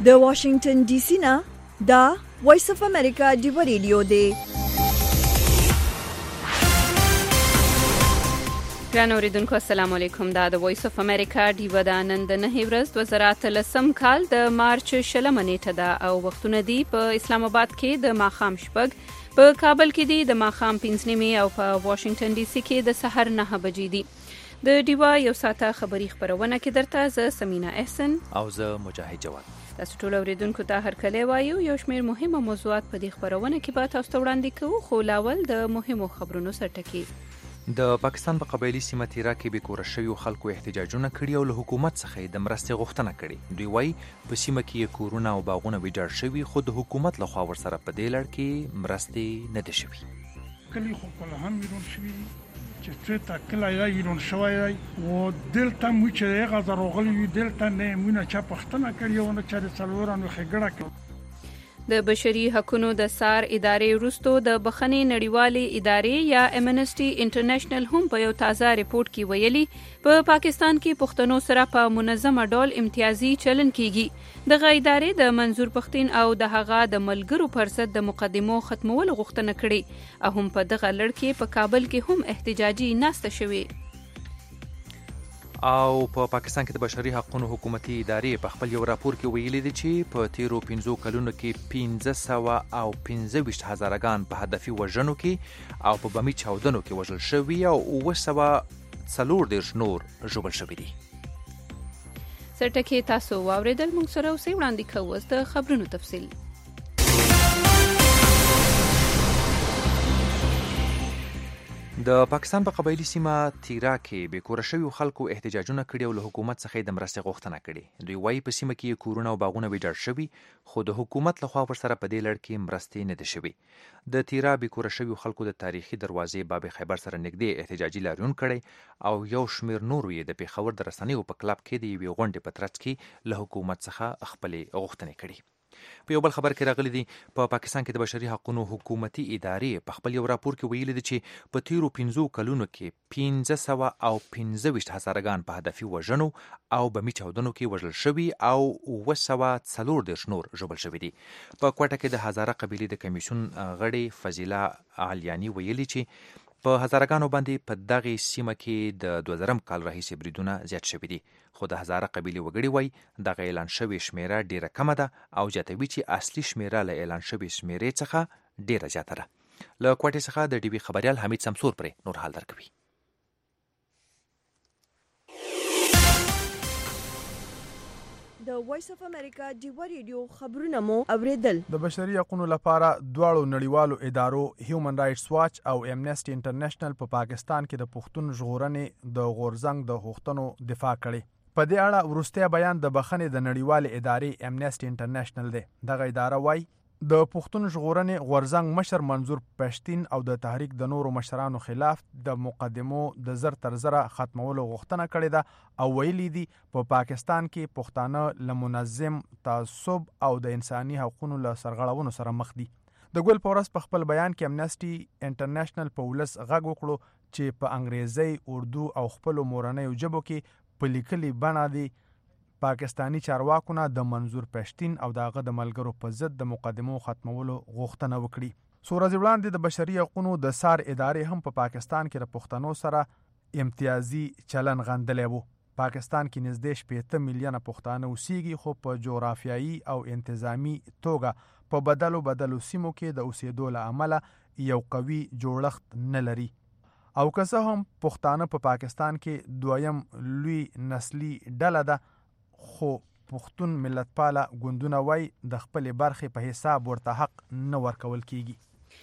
د واشنگټن ډي سي نه دا وایس اف امریکا ډیو ریډیو دی. ګران اوریدونکو السلام علیکم. دا د وایس اف امریکا ډیو د نن د 9 ورځ 2013 کال د مارچ شلمه نیټه ده او وختونه دی په اسلام آباد کې د ماخام شپږ، په کابل کې دی د ماخام 5 نیمه او په واشنگټن ډي سي کې د سحر 9 بجې دی. د ډیوا یو ساعته خبری خبرونه کې درته ز سمینا احسن او ز مجاهد جواد. تاسو ټول اوریدونکو ته هر کله وایو یو شمېر مهمه موضوعات په دې خبرونه کې به تاسو ته وړاندې کوو، خو لاول د مهمو خبرونو سرټکی. د پاکستان په قبایلی سیمه تیرا کې به کور شوی خلکو احتجاجونه کړي او له حکومت څخه د مرستې غوښتنه کړي. دوی وايي په سیمه کې کورونه او باغونه ویجاړ شوي، خو د حکومت لخوا ورسره په دې لړ کې مرستې نه دي شوي. کلی خو کله هم ویرون شوي چې څه تا کله یا ویرون شوی او دلته مو چې هغه زروغلی دلته نه مونږه چا پښتنه کړی او نه چا د څلورانو خګړه کړ. د بشري حقوقو د سار ادارې وروستو د بخښنې نړیوالې ادارې یا امنسټي انټرنیشنل هم په یو تازه ریپورت کې ویلي په پاکستان کې پښتنو سره په منظمه ډول امتیازي چلن کیږي. دغه ادارې د منظور پښتين او د هغه د ملګرو پر ضد د مقدمو ختمولو غوښتنه کړې او هم په دغه لړ کې په کابل کې هم احتجاجي ناسته شوې. او په پاکستان کې د بشري حقوقو حکومتي ادارې په خپل یو راپور کې ویلي دي چې په تیرو 15 کلونو کې 1525 هزارګان په هدفي وژنو کې او په بمي چاودنو کې وژل شوي او 940 نور ژوبل شوي دي. سرټکی تاسو واوریدل، موږ سره اوسې وړاندې کوو د خبرونو تفصیل. د پاکستان په قبایلی سیمه تیرا کې به کور شوی خلکو احتجاجونه کړي او له حکومت څخه د مرستې غوښتنه کړي. دوی وايي په سیمه کې کورونه او باغونه ویجاړ شوي، خو د حکومت لخوا ورسره په دې لړ کې مرستې نه دي شوي. د تیرا به کور شوی خلکو د تاریخي دروازې باب خیبر سره نږدې احتجاجي لاریون کړي او یو شمیر نور یې د پیښور د رسنیو په کلب کې د یوې غونډې په ترڅ کې له حکومت څخه خپل غوښتنې کړي. په یو بل خبر کې راغلي دي په پاکستان کې د بشري حقوقو حکومتي ادارې په خپل یو راپور کې ویلي دي چې په تیرو 15 کلونو کې 1525 هزارګان په هدفي وژنو او بمي چاودنو کې وژل شوي او 940 نور ژوبل شوي دي. په کوټه کې د هزاره قبيلې د کمیشن غړي فضیله علیانی ویلي چې په هزارګانو باندې په دغه سیمه کې د 2000 کال راهیسې بریدونه زیات شوي دي، خو د هزاره قبیلې وګړي وایي دغه اعلان شوی شمیره ډیره کمه ده او جاتوي چې اصلي شمیره له اعلان شوی شمیرې څخه ډیره زیاته ده. له کوټې څخه د ډي بي خبريال حمید سمسور پرې نور حال درکوي. د وایس اف امریکا ډیو ریډیو خبرونه مو اوریدل. د بشري حقوقو لپاره دواړو نړیوالو ادارو هیومن رائټس واچ او امنسټي انټرنیشنل په پاکستان کې د پښتون ژغورنې د غورځنګ د حقوقو دفاع کړي. په دې اړه وروستي بیان د بخښنې د نړیوالې ادارې امنسټي انټرنیشنل دی. دغه اداره وايي د پښتون ژغورنې غورځنګ مشر منظور پښتين او د تحریک د نورو مشرانو خلاف د مقدمو د زر تر زره ختمولو غوښتنه کړې ده او ویلي دي په پاکستان کې پښتانه له منظم تعصب او د انساني حقوقو له سرغړونو سره مخ دي. د ګل پورس په خپل بیان کې امنسټي انټرنیشنل په ولس غږ وکړو چې په انګریزي، اردو او خپل مورنۍ ژبو کې په لیکلي بڼه دي پاکستانی چارواکونه د منظور پښتين او دغه د ملګرو په ضد د مقدمو ختمولو غوښتنه وکړي. څو ورځې وړاندې د بشري حقوقو د سار ادارې هم په پاکستان کې د پښتنو سره امتیازي چلن غندلی وو. پاکستان کې نږدې 80 میلیونه پښتانه اوسېږي، خو په جغرافیایي او انتظامی توګه په بدلو سیمو کې د اوسېدو له امله یو قوي جوړښت نه لري. او که څه هم پښتانه په پاکستان کې دویم لوی نسلی ډله ده، خو پښتون ملتپاله ګوندونه وای د خپل برخې په حساب ورته حق نه ورکول کیږي.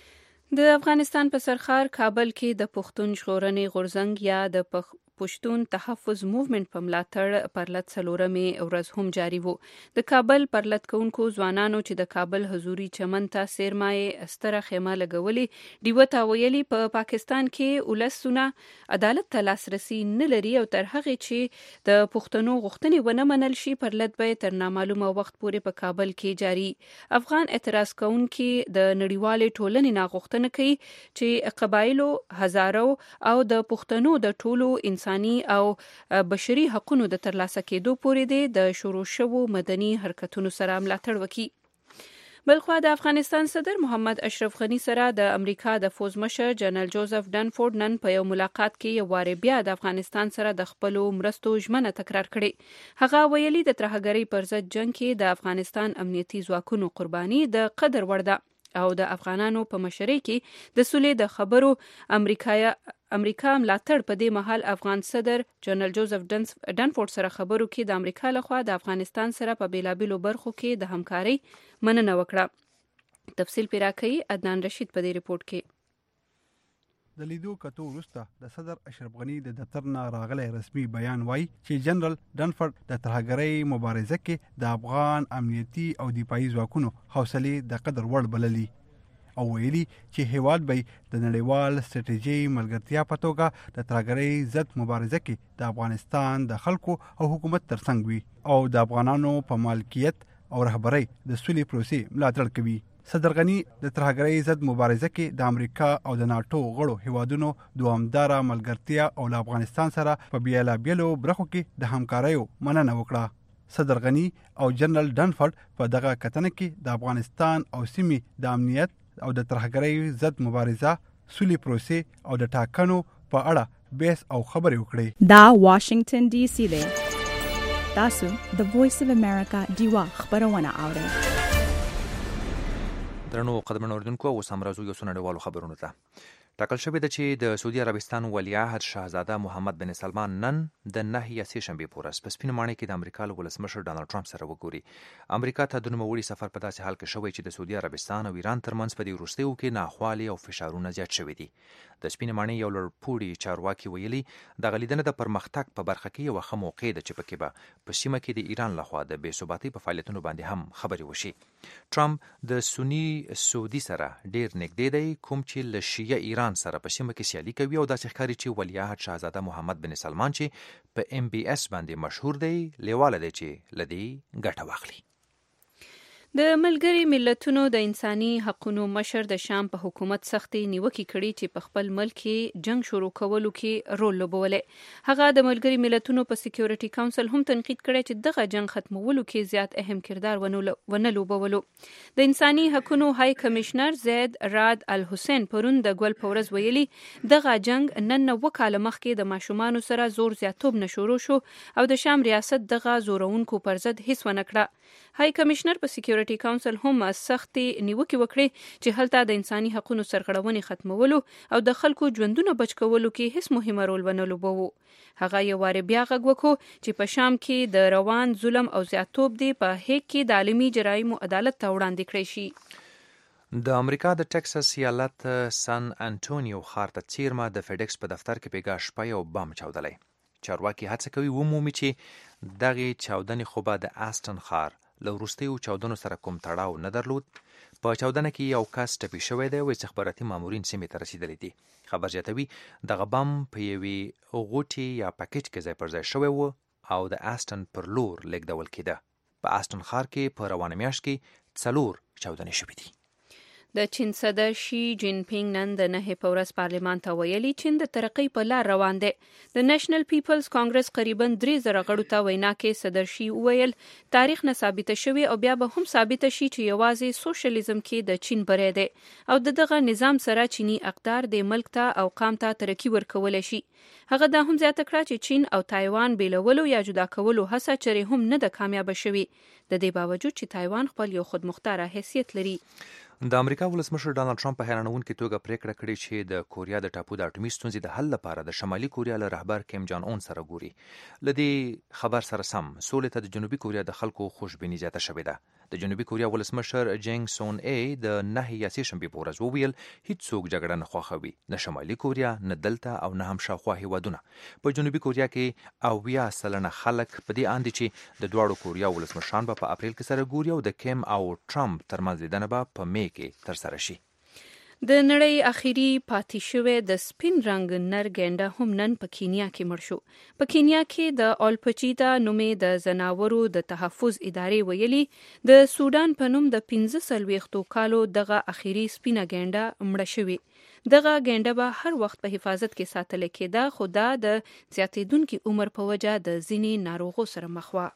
د افغانستان په سرخار کابل کې د پښتون ژغورنې غورځنګ یا د پښتون تحفظ موومنت په ملاتړ پرلط څلورمې ورځ هم جاری وو. د کابل پرلط کوونکو ځوانانو چې د کابل حضوري چمن ته سیرمایه ستره خیمه لګولې دیو ته ویلي په پاکستان کې ولسونه عدالت ته لاسرسي نه لري او تر هغه چې د پښتنو غوښتنې ونه منل شي پرلط به تر نامعلومه وخت پورې په کابل کې جاری. افغان اعتراض کوونکي د نړیوالې ټولنې نه غوښتنه کوي چې قبایلو، هزارو او د پښتنو د ټولو انسان انساني او بشري حقوقو د ترلاسه کېدو پورې دی د شروع شوو مدني حرکتونو سره ملاتړ وکړي. بلخوا د افغانستان صدر محمد اشرف غنی سره د امریکا د فوز مشر جنرال جوزف ډنفورد نن په یو ملاقات کې یو واره بیا د افغانستان سره د خپلو مرستو ژمنه تکرار کړې. هغه ویلي د ترهګرۍ پر ضد جنگ کې د افغانستان امنیتي ځواکونو قرباني د قدر وړ ده او د افغانانو په مشرۍ کې د سولې د خبرو امریکا ملاتړ په دې مهال افغان صدر جنرال جوزف ډنفورد سره خبرو کې د امریکا لخوا د افغانستان سره په بیلابیلو برخو کې د همکارۍ مننه وکړه. تفصیل پرې راکوي عدنان رشید په دې ریپورت کې. د لیدو کتو وروسته د صدر اشرف غنی د دفتر نه راغلی رسمي بیان وایي چې جنرال ډنفورد د ترهګرۍ مبارزه کې د افغان امنیتي او دفاعي ځواکونو حوصلې د قدر وړ بللي او ویلي چې هیواد به د نړیوال ستراتیژي ملګرتیا په توګه د ترهګرۍ ضد مبارزه کې د افغانستان د خلکو او حکومت ترڅنګ وي او د افغانانو په مالکیت او رهبرۍ د سولې پروسې ملاتړ کوي. صدر غنی د ترهګرۍ ضد مبارزه کې د امریکا او د ناتو غړو هیوادونو دوامداره ملګرتیا او له افغانستان سره په بیلابیلو برخو کې د همکاریو مننه وکړه. صدر غنی او جنرال ډنفورد په دغه کتنه کې د افغانستان او سیمې د امنیت او د ترهګرۍ ضد مبارزه سولې پروسې او د ټاکنو په اړه بحث او خبرې وکړي. دا واشنگټن ډي سي دی. تاسو د وایس اف امریکا دیوا خبرونه اورئ. درنو قدرمنو اوریدونکو، اوس هم راځو یو څو نړیوالو خبرونو ته. ټاکل شوې ده چې د سعودي عربستان ولیعهد شاهزاده محمد بن سلمان نن د 9 یا 3 شنبې په ورځ په سپین ماڼۍ کې د امریکا له ولسمشر ډانلډ ټرمپ سره وګوري. امریکا ته د نوموړي سفر په داسې حال کې شوی چې د سعودي عربستان او ایران ترمنځ په دې وروستیو کې ناخوالې او فشارونه زیات شوي دي. د سپین ماڼۍ یو لوړپوړي چارواکي ویلي دغه لیدنه د پرمختګ په برخه کې یوه ښه موقع ده چې پکې به په سیمه کې د ایران لخوا د بې ثباتۍ په فعالیتونو باندې هم خبرې وشي. ټرمپ د سني سعودي سره ډیر نږدې دی، کوم چې له شیعه ایران سره په سیمه کې سیالي کوي او داسې ښکاري چې ولیعهد شاهزاده محمد بن سلمان چې په MBS باندې مشهور دی لیواله دی چې له دې ګټه واخلي. د ملګري ملتونو د انساني حقوقو مشر د شام په حکومت سختي نیوکې کړي چې په خپل ملک کې جنگ شروع کولو کې رول لوبولی. هغه د ملګري ملتونو په سکیورټي کونسل هم تنقید کړی چې دغه جنگ ختمولو کې زیات اهم کردار ونه لوبولو. د انساني حقوقو های کمشنر زید راد الحسین پرون د ګول په ورځ ویلي دغه جنگ نن 9 کاله مخکې د ماشومانو سره زور زیاتوب نه شروع شو او د شام ریاست دغه زورونکو پر ضد هیڅ ونه کړه. های کمشنر په سکیورټي کونسل هم سختي نیوکې وکړي چې هلته د انساني حقوقو سرغړونې ختمولو او د خلکو ژوندونه بچ کولو کې هیڅ مهمه رول ونه لوبوه. هغه یو واره بیا غږ وکړو چې په شام کې د روان ظلم او زیاتوب دی په هیګ کې د عالمي جرایمو عدالت ته وړاندې کړی شي. د امریکا د ټکساس ایالت سان انټونیو ښار ته څیرمه د فیډکس په دفتر کې پیګا شپه یو بم چاودلی. چارواکي هڅه کوي ومومي چې دغې چاودنې خو به د آسټن ښار له وروستیو چاودنو سره کوم تړاو نه درلود. په چاودنه کې یو کس ټپي شوی دی او استخباراتي مامورین سیمې ته رسیدلی دي. خبر زیاتوي دغه بم په یوې غوټې یا پاکټ کې ځای پر ځای شوی و او د آسټن پر لور لیږدول کېده. په آسټن ښار کې په روانه میاشت کې 4 چاودنې شوې دي. د چین صدر شي جین پینګ نن د 9 په ورځ پارلمان ته ویلي چین د ترقۍ په لار روان دی. د نېشنل پیپلز کانګرس قریبا 3000 غړو ته وینا کې صدر شي ویل تاریخ نه ثابت شوی او بیا به هم ثابت شي چې یوازې سوشلیزم کې د چین بری دی او دغه نظام سره چینی اقدار د ملک ته او قام ته ترقی ورکول شي. هغه دا هم زیاته کړه چې چین او تایوان بیلولو یا جدا کولو هڅه چره هم نه د کامیاب شوی، د دې باوجود چې تایوان خپل یو خودمختار حیثیت لري. د امریکا ولسمشر ډانلډ ټرمپ په حیرانوونکې توګه پریکړه کړې چې د کوریا د ټاپو د اټومي ستونزې د حل لپاره د شمالي کوریا له رهبر کیم جان اون سره ګوري. له دې خبر سره سم سولې ته د جنوبي کوریا د خلکو خوشبیني زیاته شوې ده. د جنوبي کوریا ولسمشر جنګ سون ای د 9 یا 3 شنبې په ورځ وویل هیڅ څوک جګړه نه خوښوي، نه شمالي کوریا، نه دلته او نه هم شاوخوا هیوادونه. په جنوبي کوریا کې 80% خلک په دې اند چې د دواړو کوریا ولسمشران په اپریل کې سره ګوري او د کیم او ټرمپ ترمنځ لیدنه به په می کې ترسره شي. د نړۍ اخیری پاتې شوی د سپین رنګ نر ګینډه هم نن په کینیا کې مړ شو. په کینیا کې د اولپچیتا نومې د زناورو د تحفظ ادارې ویلي د سودان په نوم د 15 کالو دغه اخیری سپینه ګینډه مړه شوې. دغه ګنده به هر وخت په حفاظت کې ساتل کېده، خو دا د زیاتېدونکي عمر په وجه د ځینې ناروغو سره مخ وه.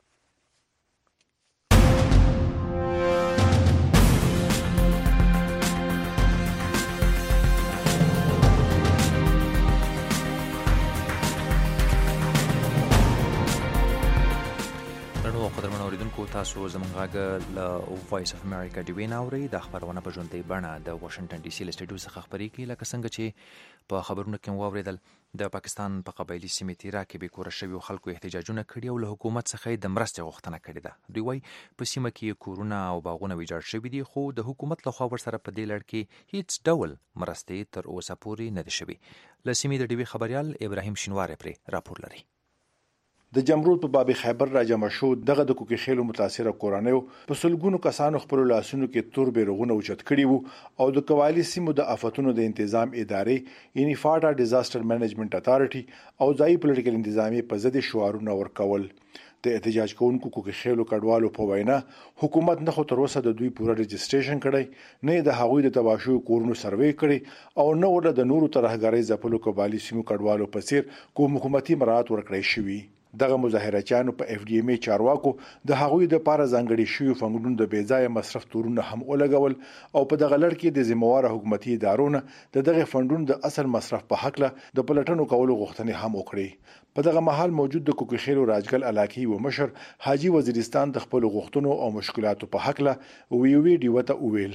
قدرمن اوریدونکو، تاسو زموږ غږ له وایس اف امریکا دی وین اورئ. د خبرونه په ژوندۍ بڼه د واشنگټن ډي سي له سټډیو څخه خبرېږي. لکه څنګه چې په خبرونو کې واوریدل، د پاکستان په قبایلي سیمې تیرا کې بې کوره شویو خلکو احتجاجونه کړي او له حکومت څخه د مرستې غوښتنه کړې ده. دوی وایي په سیمه کې کورونه او باغونه ویجاړ شوي دي، خو د حکومت لخوا ورسره په دې لړ کې هیڅ ډول مرستې تر اوسه پورې نه دي شوي. له سیمې د ډیوي خبریال ابراهیم شینواری پرې راپور لري. د جمرود په باب خیبر را جمع شو دغه د کوکي خېلو متاثره کورانیو په سلګونو کسانو خپل لاسونو کې تور بیرغونه اوچت کړي وو او د قبایلی سیمو د آفتونو د تنظیم ادارې یعنی فاټا ډیزاستر مینجمنت اتارټي او ځای پولیټیکل انتظامی په ضد شعارونه ورکول. د احتجاج کوونکو کوکي خېلو کډوالو په وینا حکومت نه خو تر اوسه د دوی پوره رجسټریشن کړی، نه د هغوی د تباشو کورونو سروې کړي او نه ول د نورو ترهګرۍ ځپلو قبایلی سیمو کډوالو په څیر کوم حکومتي مراعات ورکړی شوی. دغه مظاهرچیانو په اف ډي ام چارواکو د هغوی د پاره ځانګړي شوی فنګونو د بیځای مصرف تورونه هم ولګول او په دغه لړ کې د ذمہوار حکومتي ادارونو دغه فنډونو د اصل مصرف په حق له د پلټنو کولو غوښتنې هم وکړي. په دغه محل موجود د کوکي خېلو راجګل علاقې و مشر حاجی وزیرستان د خپل غوښتنو او مشکلاتو په حق له وی ډیوته وویل.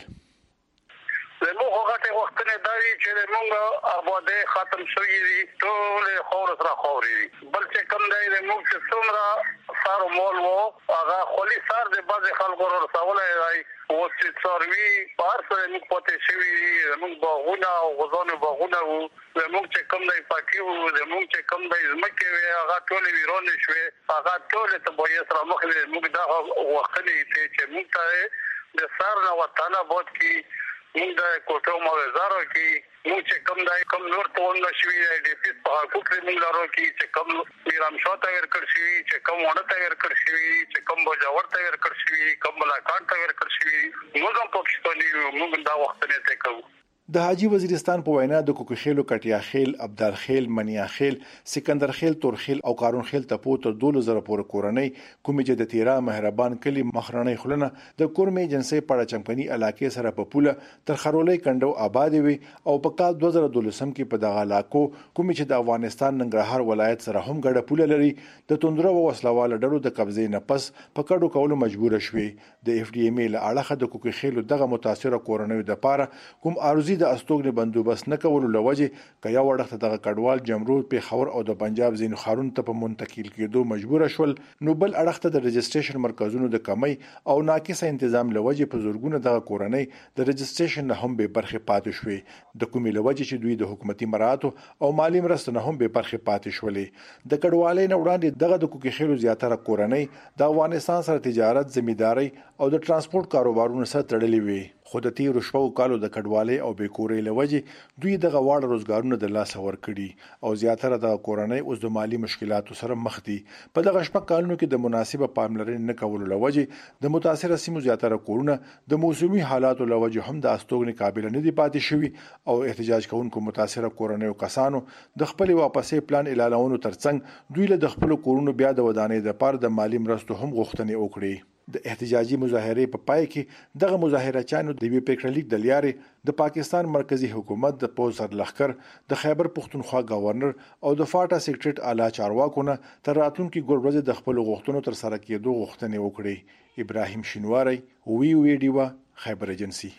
زموږ غټه وختونه دا وی چې موږ آباده ختم شوې دي، ټول خور سره خوري، بل چې کوم دی موږ چې څومره سار مول وو هغه خولي سار د باز خلکو ورسولای دی او چې څاروي بار سره موږ پته شوې موږ باغونه او غزون باغونه وو، موږ چې کوم دی پاکي وو، موږ چې کوم دی زمکه وی هغه ټول ویرون شوې، هغه ټول ته بوې سره مخ موږ دا وختونه چې موږ ته د سار نه وطن بود کی موږ د کوټو موزارو کې موږ چې کوم دای کوم نور ته ونه شوی دی په حقوق موږ لرو کې چې کوم میرام شاته ورکړ شوی، چې کوم ونه ته ورکړ شوی، چې کوم بجاور ته ورکړ شوی، کوم ملاکان ته ورکړ شوی، موږ هم پاکستاني موږ دا وخت نه ته کوو. د حاجی وزیرستان په وینا د کوکي خېلو کټیا خېل، ابدال خېل، منیا خېل، سکندر خېل، تور خېل او قارون خېل ته پوتر 2000 پورې کورنۍ کومې چې د تیرا مهربان کلی مخرنۍ خلنه د کورمې جنسي پړه چمپني علاقې سره په پوله تر خرولې کندو آباد وي او په کال 2012 کې په دغه علاقو کومې چې د افغانستان ننګرهار ولایت سره هم ګډه پوله لري د توندره او وسلواله ډلو د قبضې نه پس په کډو کولو مجبور شوې. د اف ډي ام له اړخه د کوکي خېلو دغه متاثره کورنۍ د پاره کوم ارزي د استوګنې بندوبست نه کولو لوجه کیا وړخت دغه کډوال جمرود په خور او د پنجاب زین خارون ته په منتقل کېدو مجبور شول، نو بل اړخت د رجسټریشن مرکزونو د کمی او ناقصه تنظیم لوجه په زورګونه دغه کورنۍ د رجسټریشن نه هم به برخه پاتې شوې. د کومې لوجه چې دوی د حکومتي مراتو او مالی مرسته نه هم به برخه پاتې شولې. د کډوالۍ نه وړاندې دغه د کوکي خېلو زیاتره کورنۍ د افغانستان سره تجارت، زمینداری او د ترانسپورت کاروبارونو سره تړلې وي، خو د تیرو شپو کالو د کډوالۍ او بیکورۍ لوجه دوی دغه واړه روزګارونه د لاس ور کړي او زیاتره د کورنۍ اوس د مالی مشکلاتو سره مخ دي. په دغه شپه کالونو کې د مناسبه پاملرنې نه کولو لوجه د متاثره سیمو زیاتره کورونه د موسمي حالاتو لوجه هم د استوګنې قابل نه دي پاتې شوي او احتجاج کوونکو متاثره کورنۍ او کسانو د خپل واپسې پلان اعلانولو ترڅنګ دوی له خپل کورونو بیا د ودانۍ د پاره د مالی مرستو هم غوښتنې وکړي. د احتجاجي مظاهره په پای کې دغه مظاهرچیانو د وی پیکرلیک د لیارې د پاکستان مرکزی حکومت د پوزر لخر د خیبر پختونخوا گورنر او د فاټا سیکریټریټ اعلی چارواکو نه تر راتلونکي ګورورځ د خپل غوښتنو تر سره کېدو غوښتنې وکړي. ابراهیم شینواری، وی ډیوا، خیبر ایجنسی.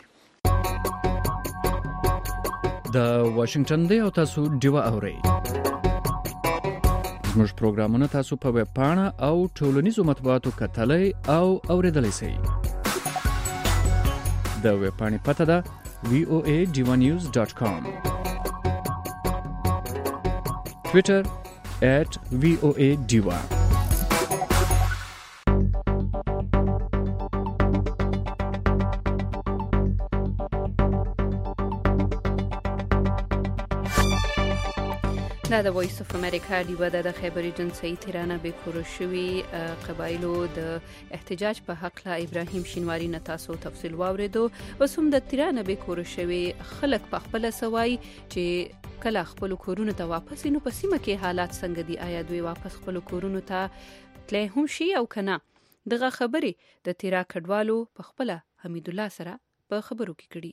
د واشنگټن دی او تاسو ډیوا اورئ. زموږ پروګرامونه تاسو په ویب پاڼه او ټولنیزو مطبوعاتو کتلای او اوریدلای شئ. د ویب پاڼې پته ده voadivanews.com، Twitter @voadiva. دا د وایس اف امریکا ډیوه د خیبر ایجنسی تیرانه به کورشوي قبایلو د احتجاج په حق لا ابراهیم شینواری نه تاسو تفصیل واوریدو. وسوم د تیرانه به کورشوي خلک په خپل سوای چې کله خپل کورونو ته واپس نو په سیمه کې حالات څنګه دي، آیا دوی واپس خپل کورونو ته تللی هم شي او کنه. دغه خبرې د تیرا کډوالو په خپل حمید الله سره په خبرو کې کړي.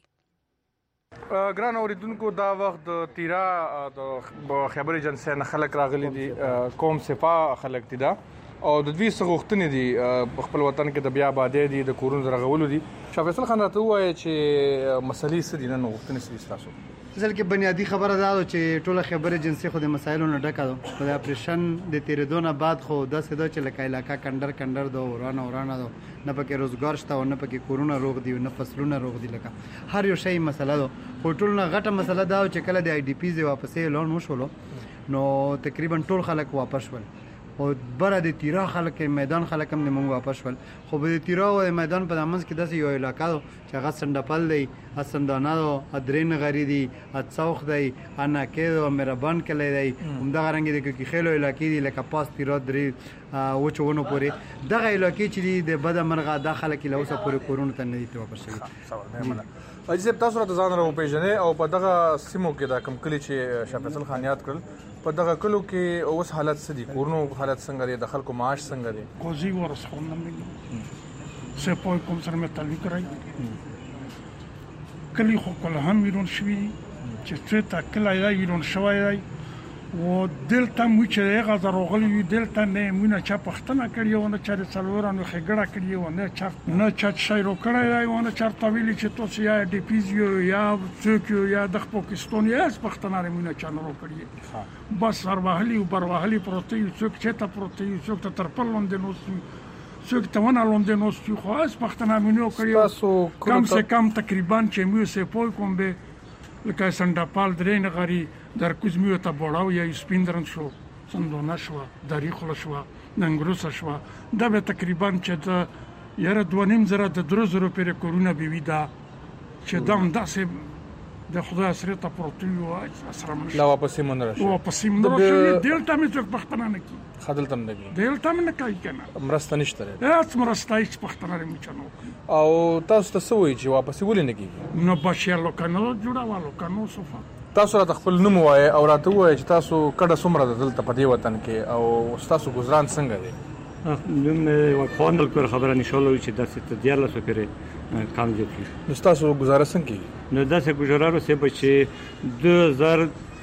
ګران اوریدونکو، دا وخت د تیرا د خیبر ایجنسی نه خلک راغلي دي، قوم صفا خلک دي دا او د دوی څه غوښتنې دي په خپل وطن کې د بیا آبادۍ دي، د کورونو رغولو دي. شاه فیصل خان راته ووایي چې مسلې څه دي، نن غوښتنې څه دي ستاسو؟ ځل کې بنیادی خبره دا ده چې ټوله خیبر ایجنسی خو د مسایلو نه ډکه ده. د اپریشن د تیرېدو نه بعد خو داسې ده چې لکه علاقه کندر ده، ورانه ده، نه پکې روزګار شته او نه پکې کورونه روغ دي، نه فصلونه روغ دي. لکه هر یو شی مسله ده. خو ټول نه غټه مسله دا چې کله د آی ډي پیز واپسې اعلان وشولو نو تقریبا ټول خلک واپس شول او بره د تیرا خلک میدان خلک هم موږ واپس شول. خو د تیرا او میدان په منځ کې داسې یو علاقه ده چې هغه سندپل دی، اسندانه ده، ادرین غری دی، اڅوخ دی، اناکې ده، مهربان کلی دی، همدغه رنګ د کې خېلو علاقې دي لکه پاس تیرا درې وچونو پورې. دغه علاقې چې دي د بده مرغه د خلک له اوسه پورې کورونو ته نه دي واپس شوي. اجازه تاسو راته ځان راو پیژنې او په دغه سیمو کې دا کم کلی چې شاه فیصل خان یاد کړل، په دغه کلو کې اوس حالت څه دي؟ کورونو حالت څنګه دي؟ د خلکو معاش څنګه دي؟ کوزي ورسخون نه ملي سه پوي کوم سره مې تعلق راي کلی خو کله هم ویرون شوي چې څه تا کله یا ویرون شوی دی و دلته مو چې هغه زروغلی وي دلته نه مونږ چا پښتنه کړی و نه چا د څلورانو خګړه کړی و نه چا شایرو کړی و نه چا طویل چې تاسو یا ډي پیزیو یا څوکیو یا د پاکستان یا پښتنه مونږ چا نورو کړی بس ورواهلی او برواهلی پروتي څوک چې تا پروتي څوک ته ترپل لوندنو څوک ته ونه لوندنو خو اس پښتنه مونږ کړی کم سے کم تقریبا چې مو سه پوي کوم به لکه سندپال درین غری در کوزمیو ته بوړاو یا سپیندرن شو سندونه شو دری خل شو ننګروس شو دا به تقریبا چې د یاره 2.5 زره د 3 زره پر کورونا بي دا چې دا انداسه د خدای سره ته پروتیو اسره لا واپس مونږ راشه واپس مونږ راشه دلته مې څوک پښتنه نه کی خدل تم نه دلته مې نه کوي کنه مرسته نشته هیڅ مرسته هیڅ پښتنه نه مچنو او تاسو ته سوي چې واپس ولې نه کیږي نو بشیالو کنه جوړاوالو کنه صفه تاسو راته خپل نوم وایي او راته وایي چې تاسو کډه څومره دلته په دې وطن کې او تاسو گزاران څنګه دی؟ نوم وقاندل کور خبره نشاله چې داسې ته دیاله سو پرې کام دي. نو تاسو گزاره څنګه کیږي؟ نو داسې گزارارو سه بچي 2000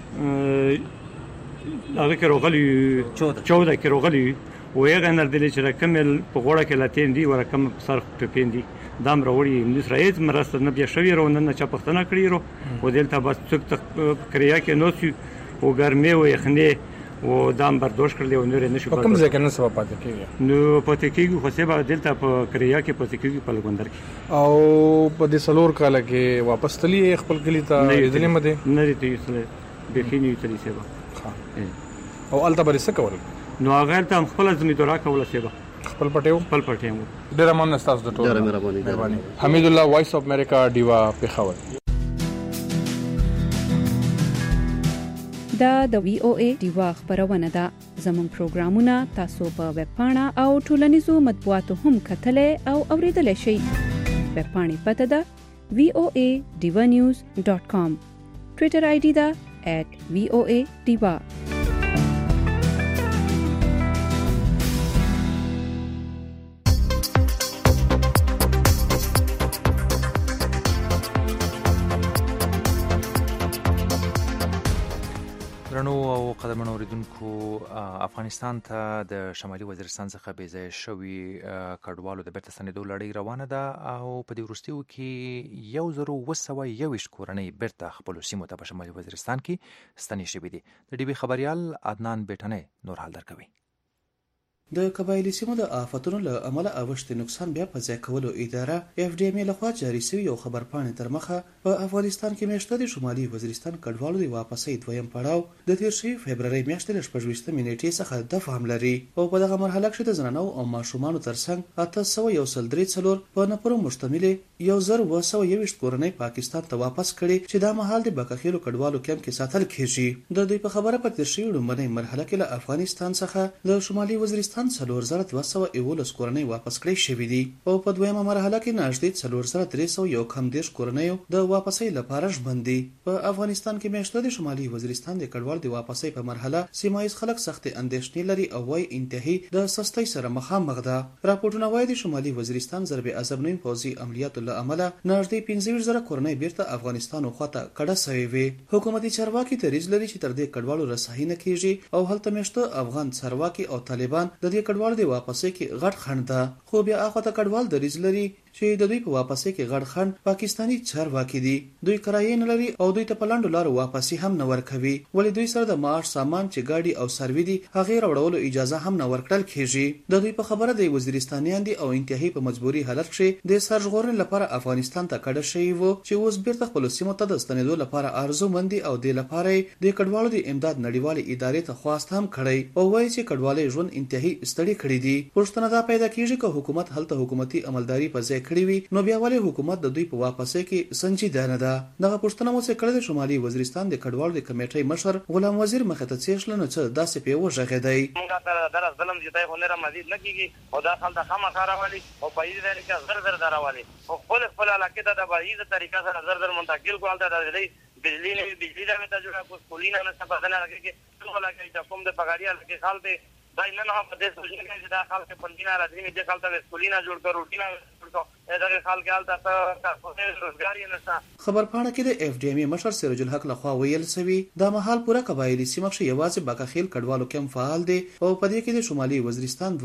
هغه کې روغلی 14 کې روغلی و یې غنر دلی چې رقم په غوړه کې لاتین دی ورکم سر ټپین دي دام راوړي د اسرائیل مرسته نه بیا شوی رو نه چا پښتنه کړی رو او دلته بس څوک کریا کې نو سی او ګرمه و یخنه و دام برداشت کړل او نور نه شو کوم ځای کې نه سبا پاتې کیږي نو پاتې کیږي خو سبا دلته په کریا کې پاتې کیږي په لګوندر کې او په دې سلور کال کې واپس تلی خپل کلی ته دلې مده نه ریته یې به خینی تلی سبا او الته بل څه کول نو هغه ته خپل زمیدورا کوله سبا خپل پټیو ډیر مننه تاسو د ټول مهرباني. حمید الله وایس اف امریکا ډیوا پیښور. دا د وی او ای ډیوا خبرونه ده. زموږ پروګرامونه تاسو په ویب پاڼه او ټولنیزو مطبوعاتو هم کتلای او اوریدلای شئ. ویب پاڼې پته ده voanews.com. ټوئیټر آی ډي ده @voa_diva. درنو او قدمنو اوریدونکو، افغانستان ته د شمالي وزیرستان څخه بې ځایه شوي کډوالو د بیرته ستنېدو لړۍ روانه ده او په دې وروستیو کې 1221 کورنۍ بیرته خپلو سیمو ته په شمالي وزیرستان کې ستنې شوي دي. د ډي بي خبریال عدنان بیټنۍ نور حال درکوي. د قبایلی سیمو د آفتونو له امله اوښتي نقصان بیا په ځای کولو اداره FDM لخوا جاری شوی یو خبرپاڼې تر مخه په افغانستان کې میاشتې د شمالي وزیرستان کډوالو د واپسۍ دویم پړاو د تیر شوي فبرवरी میاشتې له 14 نیټې څخه د فهم لري او په دغه مرحله کې د زنانو او ماشومانو ترڅنګ 813 په نفرو مشتمل 1921 کورنۍ پاکستان ته واپس کړي چې دا مهال د بکخیلو کډوالو کیمپ کې ساتل کیږي د دوی په خبره په تیر شوي لومړنۍ مرحله کې له افغانستان څخه د شمالي وزیرستان 4211 کورنۍ واپس کړي شوې دي او په دویمه مرحله کې نږدې 4311 کورنۍ د واپسۍ لپاره ژمن دي په افغانستان کې میاشتې د شمالي وزیرستان د کډوال د واپسۍ په مرحله سیمایي خلک سخت اندېښنې لري او وايي انتهایی د سستۍ سره مخامخ ده راپورټونه وايي د شمالي وزیرستان ضرب عصبنوي پوځي عملیاتو له امله نږدې 15000 کورنۍ بیرته افغانستان خواته کډه شوې وي حکومتي چارواکي تریز لري چې تر دې کډوالو رساهي نه کیږي او هلته میاشتې افغان چارواکي او طالبان د دې کډوالو د واپسۍ کې غټ خنډ ده خو بیا اخوته کډوال دریځ لري چې د دوی په واپسۍ کې غټ خنډ پاکستانی چارواکي دي دوی کرایې نه لري او دوی ته په لاندو لارو واپسۍ هم نه ورکوي ولې دوی سره د معاش سامان چې گاډي او سروي دي هغه راوړلو اجازه هم نه ورکړل کیږي د دوی په خبره د وزیرستانیان دي او انتهایی په مجبوري حالت کې د سرژغورنې لپاره افغانستان ته کډه شوی وو چې اوس بیرته خپل سیمو ته د ستنېدو لپاره ارزومندي او د لپاره د کډوالو د امداد نړیوالې ادارې ته خواست هم کړی او وایي چې کډوالۍ ژوند انتهایی ستړي کړی دي پښتنه دا پیدا کیږي چې حکومت هلته حکومتي عملداري په ځای کړی وي نو بیا ولې حکومت د دوی په واپسۍ کې سنجیده نه ده دغه پښتنه مو څه کړل د شمالي وزیرستان د کډوالو د کمیټې مشر غلام وزیر مخه ته چیشل نه څه داسې په وژغېدی موږ در ظلم جتای خو نه مزید نه کیږي او دا خپل د خامخا راوالي او په دې طریقه زر راوالي او خپل علاقې ته د بایزه طریقه سره زر منتقل کول ته د بجلی نه بجلی دا مته جوړه کو سکولینه نه څه بدنه راکې ټول علاقې د کوم د پګاړي علاقې خال ته دا نه په دې سوچنه کې چې دا خال کې پندینا راځي چې خال ته سکولینه جوړ کړو روټینا جوړ کړو دغه خال کې حالت ته روزګاری نه خبرپاڼه کې د FDM مشر سراج الحق لخوا ویل سوي دا مهال پوره قبایلی سیمه کې یوازې بکخیل کډوالو کم فعال دي او په دې کې د شمالي وزیرستان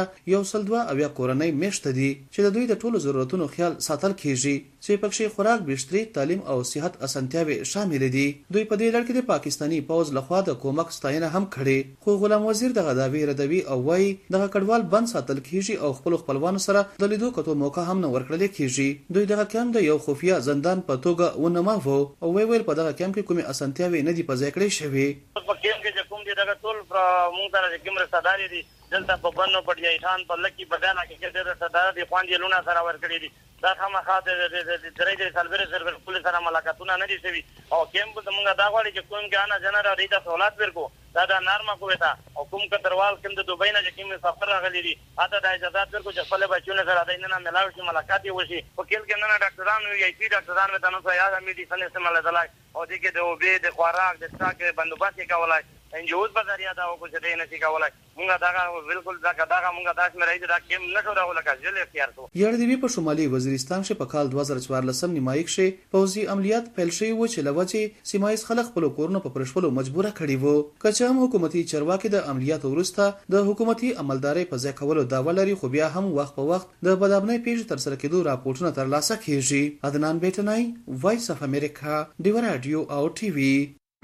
2001 کورنۍ مشته دي چې د دوی د ټولو ضرورتونو خیال ساتل کیږي چې پکې خوراک بشتري تعلیم او صحت اسانتیاوي شامل دي دوی په دې لړ کې د پاکستانی پوز لخوا د کومک ستاینه هم کړي خو غلام وزیر دغه داوی ردوي او وايي دغه کډوال بند ساتل کیږي او خپل خپلوانو سره د لیدو کتو موقع هم نه ورکړل کیږي دوی دغه کم د یو خفیه زندان په توګه ونماوو او ویل په دغه کم کې کومه اسانتیاوي نه دي په ځای کړې شوی په کم کې کوم دي دغه ټول مونږ ته کوم رساداري دي دلته په بنو پټي ټان په لکی بدانه کې د رسادار دي خوانجه لونه سره ورکړي دي دا خامخا د درې سالبره سره خپل سره ملاقاتونه نه دي شوي او کم په موږ دا غواړي چې کوم کې انا جنرال ریته سہولت ورکو دا نارمه کوي تا او کوم کتروال کوم د دوبۍ نه چې کوم سفر راغلي دي اته د اجازه ورکو چې خپل بچونه سره د نه ملاوي شي ملاقات وشي په کل کې نه ډاکټرانو یې پی ډاکټرانو ته نو یا د میډیسن استعمال دلای او دغه د اوبه د خوراک د څاګه بندوبست کولای انجوز په ذریعہ دا او کو چې نه شي کولای موږ دا بالکل دا موږ داس مې راځي دا کېم نه شو راغله کاجل اختیار کو یړ دی په شمالي وزیرستان کې په کال 2014 نیمایک شي پوزي عملیات پیل شوی و چې لوجه سیمایي خلک خپل کورونه په پرشولو مجبور کړي وو کچا حکومتي چارواکي د عملیات ورسته د حکومتي عملداري په ځای کولو دا ولري خو بیا هم وخت په وخت د بدامنۍ پیښ تر سره کېدو راپورټونه ترلاسه کیږي عدنان بیٹنای وایس اف امریکا دی رادیو او ټي وي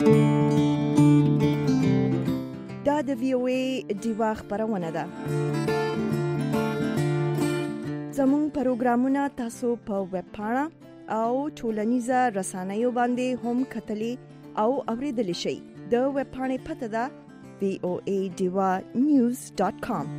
دا د VOA دیوا خبرونه ده زموږ پروګرامونه تاسو په ویب پاڼه او ټولنیزه رسنیو باندې هم کتلی او اوریدلی شئ د ویب پاڼې پته ده voadivanews.com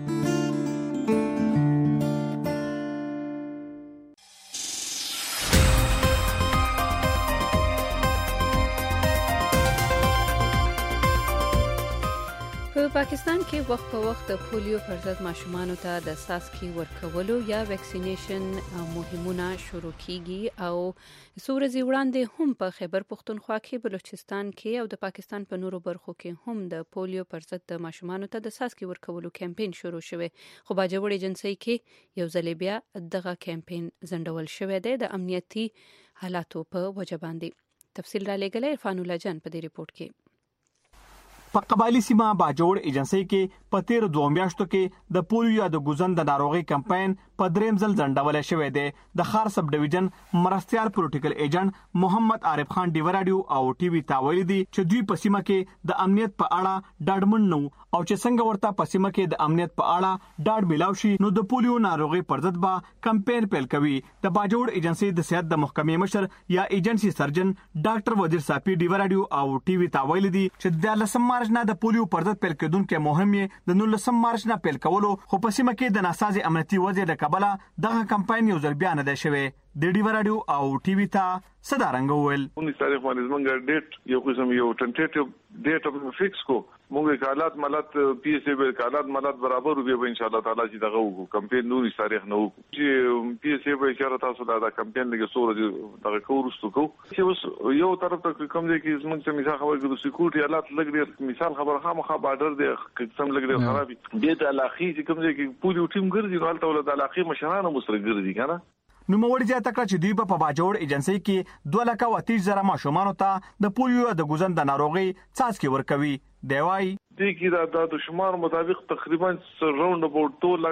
په پاکستان کې وخت په وخت د پولیو پر ضد ماشومانو ته د څاڅکي ورکولو یا ویکسینیشن مهمونه شروع کیږي او سورزي وړاندې هم په خیبر پختونخوا کې بلوچستان کې او د پاکستان په نورو برخو کې هم د پولیو پر ضد د ماشومانو ته د څاڅکي ورکولو کمپاین شروع شوی خو باجوړ ایجنسی کې یو ځل بیا دغه کمپاین زندول شوی دی د امنیتي حالاتو په وجه باندې تفصیل را لګلې عرفان الله جان په دې ریپورت کې په قبایلی سیمه باجوړ ایجنسی کې په 13 میاشتو کې د پولیو یا د ګوزن د ناروغي کمپاین په دریم ځل ځنډول شوی دی. د خار سب ډیویژن مرستيال پولیټیکل ایجنټ محمد عارف خان ډیو رادیو او ټي وي ته ویلي دي چې دوی په سیمه کې د امنیت په اړه ډاډمن نو او چې څنګه ورته په سیمه کې د امنیت په اړه ډاډ ملاوي شي نو د پولیو ناروغي پر ضد به کمپاین پیل کوي. د باجوړ ایجنسی د صحت د محکمې مشر یا ایجنسی سرجن ډاکټر وزیر صافي ډیو رادیو او ټي وي ته ویلي دي چې د 19 مارچ نه د پولیو پر ضد پیل کېدونکو مهم یې د 19 مارچ نه پیل کولو خو په سیمه کې د ناسازي امنیتي وضع د کبله دغه کمپاین یو ځل بیا نه دی شوی. د ډیو رادیو او ټي وي ته صدارنګ وویل 19 تاریخ باندې موږ ډیټ یو قسم یو ټنټیټیو ډیټ فکس کو موږ حالات ملت پی اس ای به حالات ملت برابر وي به ان شاء الله تعالی چې دغه وکړو کمپاین 19 تاریخ نه وکړو چې پی اس ای به چیرې تاسو دا کمپاین لګي سورې دغه کورستو کو چې اوس یو طرف ته کوم دی چې موږ څه مثال خبر کړو سکیورټي حالات لګي مثال خبر خامخا بارډر دی قسم لګي خرابي د علاقې چې کوم دی چې پولیو ټیم ګرځي نو البته ولدا علاقې مشرانو مسره ګرځي کنه. نو موړ زیاته کړ چې دوی په باجوړ ایجنسی کې 2,30,000 ماشومان ته د پولیو د ګوزن د ناروغي څاڅکي ورکوي. دی وايي دي کې د شمار مطابق تقریبا راوند اباوت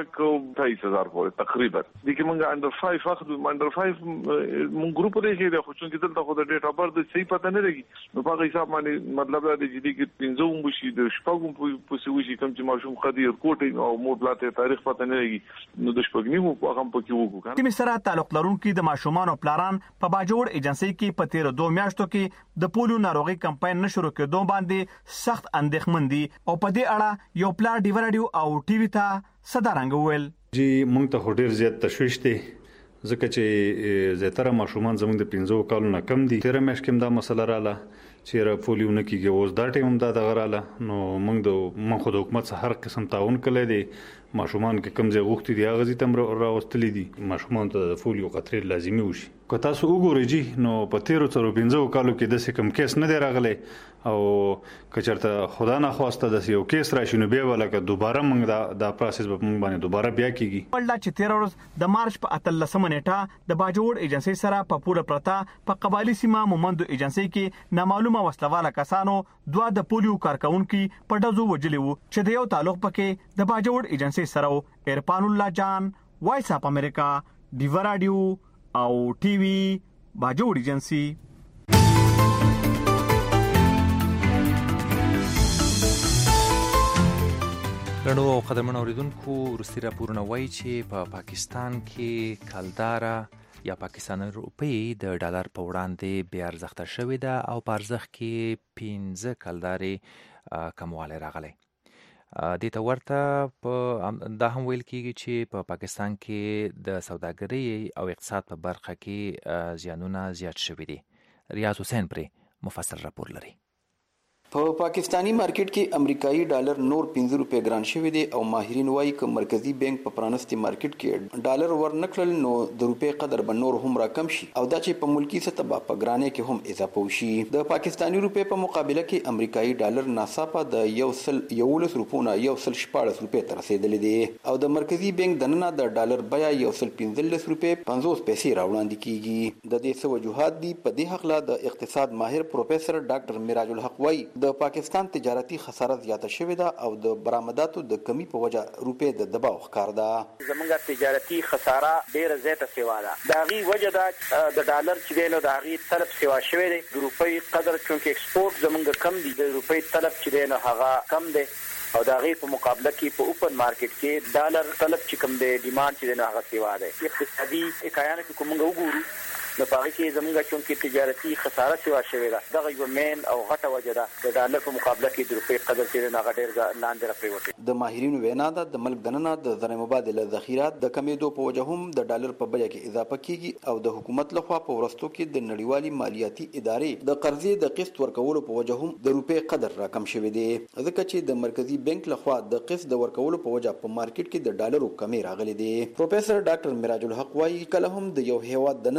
2,28,000 پورې تقریبا دي کې موږ انډر 5 اخذ انډر 5 موږ ګروپ لري چې د خوشون کې دلته خو د ډیټا بر د صحیح پته نه لګي نو په حساب باندې مطلب دا دی چې کې 15 مشي د شپږم په سوي کوم چې ماشوم خدي کوټي او مو بلاته تاریخ پته نه لګي نو د شپږنیمو په هغه پکې وګورم. تیم سره تعلق لرونکي د ماشومان او پلاران په باجوړ ایجنسی کې په 13 میاشتو کې د پولیو ناروغي کمپاین نشو کېدو باندې سخت اندېښمن دي او په دې اړه یو پلار ډیو رادیو او ټي وي ته صدارنګ وویل جی مونږ ته ډیر زیات تشویش دی ځکه چې زیاتره ماشومان زموږ د 15 کالو نه کم دي. 13 میاشتې کې دا مسله رااله چې را پولیو نه کیږي اوس دا ټیم دا غراله نو موږ خو د حکومت سره هر قسم تعاون کړی دی. ماشومان کې کم ځای غوښتي دي هغه تم راوستلې دي ماشومان ته د پولیو قطرې لازمي وشي. که تاسو وګورئ جی نو په 13 کالو کې د سکم کیس نه دی راغلی او کچرته خدا نه خواسته د یو کیس راشي نو به ولکه دوباره موږ دا پروسس به موږ باندې دوباره بیا کیږي. ولدا چې 13 ورځ د مارچ په 13 نیټه د باجوړ ایجنسی سره په پوره پرتا په قبایلی سیمه مومندو ایجنسی کې نامعلومه وسلواله کسانو دوه د پولیو کارکونکو په ډزو وجلی وو چې د یو تعلق پکې د باجوړ ایجنسی سره ارفان الله جان وایس اپ امریکا ډیو رادیو او ټي وي باجوړ ایجنسی. رڼو قدرمن اوریدونکو وروستي راپورونه وایي چې په پاکستان کې کلداره یا پاکستاني روپۍ د ډالر په وړاندې بیا ارزښت شوې ده او په ارزښت کې 15 کلدارې کموالی راغلی. دې ته ورته دا هم ویل کېږي چې په پاکستان کې د سوداګرۍ او اقتصاد په برخه کې زیانونه زیات شوي دي. ریاض حسین پرې مفصل راپور لري. په پاکستانی مارکیټ کې امریکایي ډالر نور 15 روپے ګران شوی دی او ماهرین وایي چې مرکزی بانک په پرانستي مارکیټ کې ډالر ورنکړل نو د روپے قدر به نور هم راکم شي او دا چې په ملکی سطح په ګرانۍ کې هم اضافه وشي. د پاکستانی روپے په مقابله کې امریکایي ډالر ناڅاپه د 111 روپونه 114 روپے تر رسیدلې دي او د مرکزی بانک دننه د ډالر بیا 115 روپے 50 پیسې راوړاندې کیږي. د دې څه وجوهات دي په دې حق لا د اقتصاد ماهر پروفیسور ډاکټر میراج الحق وایي د پاکستان تجارتي خساره زیاته شوې ده او د برآمداتو د کمی په وجه روپے د دباو ښکار ده. زمونږ تجارتي خساره ډیره زیاته سیوا ده. دا غي وجه ده د ډالر چې دی نو دا غي طلب سیوا شوی دی. د روپۍ قدر چونکه ایکسپورت زمونږ کم دي د روپۍ طلب چې دی نو هغه کم دی او دا غي په مقابله کې په اوپن مارکیټ کې ډالر طلب چې کم دی ډیماند چې دی نو هغه سیوا ده. اقتصادي اکایانو کې کومه وګورو نو پاره کې زموږ چونکې تجارتي خساره سیوا شوې ده. دغه یو مین او غټه وجه ده د ډالر په مقابله کې د روپۍ قدر چې نه غډیر لاندې راپریوته. د ماهرینو وینا ده د ملک دننه د زر مبادله ذخیرات د کمیدو په وجه هم د ډالر په بیه کې اضافه کیږي او د حکومت لخوا په ورستو کې د نړیوالي مالیاتي ادارې د قرضې د قسط ورکولو په وجه هم د روپۍ قدر راکم شوی دی ځکه چې د مرکزی بانک لخوا د قسط د ورکولو په وجه په مارکیټ کې د ډالرو کمی راغلي دي. پروفیسور ډاکټر میراج الحق وايي کله هم د یو هیواد دننه د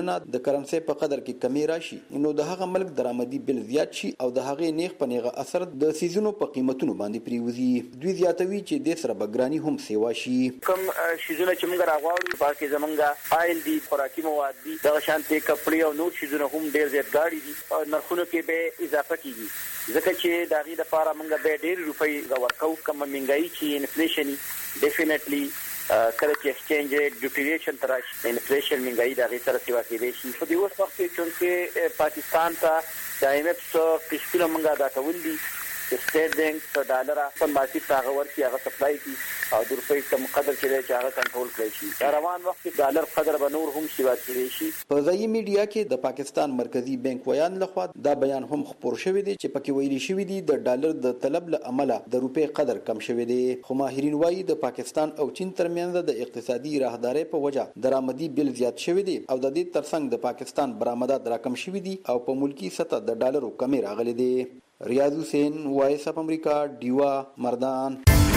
کرنسي په قدر کې کمی راشي نو د هغه ملک درآمدي بل زیات شي او د هغه نیغ په نیغه اثر د سیزونو په قیمتونو باندې پریوزي. دوی زیاتوي چې د سره بګرانی هم سیوا شي. کوم شیزونه چې موږ راغواړو پاکي زمونږه آیل دي، خوراکي مواد دي، د شانتي کپړې او نور شیزونه هم ډیر زیات غاړي دي او نرخونو کې به اضافه کیږي ځکه چې د غي د لپاره موږ به ډیر روپۍ ورکو. کوم منګای چې انفلیشن ډیفینټلی کله چې ایکسچینج ریټ ډیپریشن ترش انفلیشن منګای د غي سره سیوا کېږي شي. په دې وخت کې چې پاکستان ته د IMF کښتونه موږ دا کول دي سټیټ بانک په ډالر په مارکیټ هغه ورتي هغه سپلای کی او د روپۍ کم قدر کې چې هغه کنټرول کړی شي. روان وخت کې ډالر قدر به نور هم سیوا کېږي شي. په ځایي میډیا کې د پاکستان مرکزی بانک ویان لخوا دا بیان هم خبر شوی دی چې پکې ویلي شوی دی د ډالر د طلب له امله د روپۍ قدر کم شوی دی. خو ماهرین وایي د پاکستان او چین ترمنځ د اقتصادي راهداري په وجه درآمدي بل زیات شوی دی او د دې ترڅنګ د پاکستان برآمدات راکم شوی دي او په ملکی سطح د ډالرو کمی راغلي دي. ریاض حسین، وایس اف امریکا، ډیوا، مردان.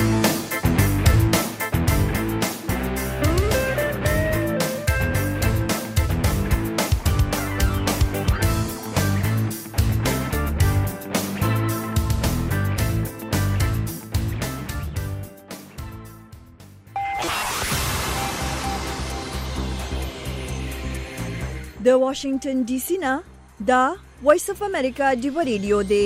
د واشنگټن ډي سي نه دا وایس اف امریکا ډیوا ریډیو دی.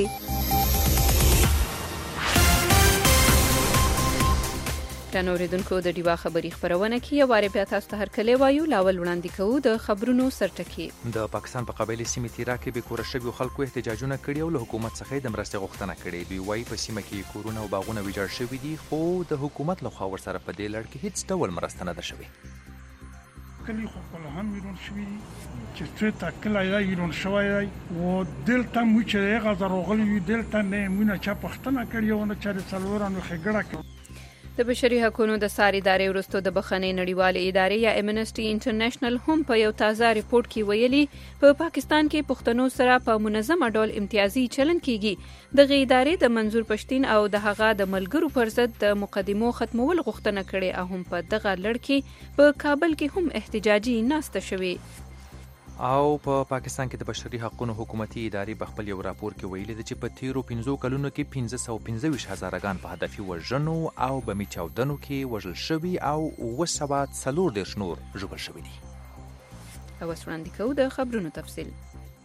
اوریدونکو د ډیوا خبری خبرونه کې یو واره بیا تاسو ته هرکلی وایو. لاول وړاندې کوو د خبرونو سرټکی. د پاکستان په قبایلی سیمې تیرا کې به کور شوی خلکو احتجاجونه کړي او له حکومت څخه د مرستې غوښتنه کړي. دوی وايي په سیمه کې کورونه او باغونه ویجاړ شوي دي خو د حکومت لخوا ورسره په دې لړ کې هیڅ ډول مرسته نه ده شوې. کلی خو کله هم ویرون شوي چې څه تکل یا ویرون شوی او دلته مو چې هغه زروغلی دلته نه مونږ چا پښتنه کړی او نه چې څلورانو خګړه کړ. د بشري حقوقو د ساري ادارې وروسته د بخښنې نړیوالې ادارې یا امنسټي انټرنیشنل هم په یو تازه ریپورت کې ویلي په پاکستان کې پښتنو سره په منظم ډول امتیازي چلن کیږي. د ادارې د منظور پښتين او د هغه د ملګرو پر ضد د مقدمو ختمول غوښتنه کړې او هم په دغه لړ کې په کابل کې هم احتجاجي ناسته شوې. او په پاکستان کې د بشري حقوقو حکومتي ادارې په خپل یو راپور کې ویلي دي چې په تیرو 15 کلونو کې 1525,000 په هدفي وژنو او بمي چاودنو کې وژل شوي او 240 نور ژوبل شوي دي. او وسوړاندې کوو د خبرونو تفصیل.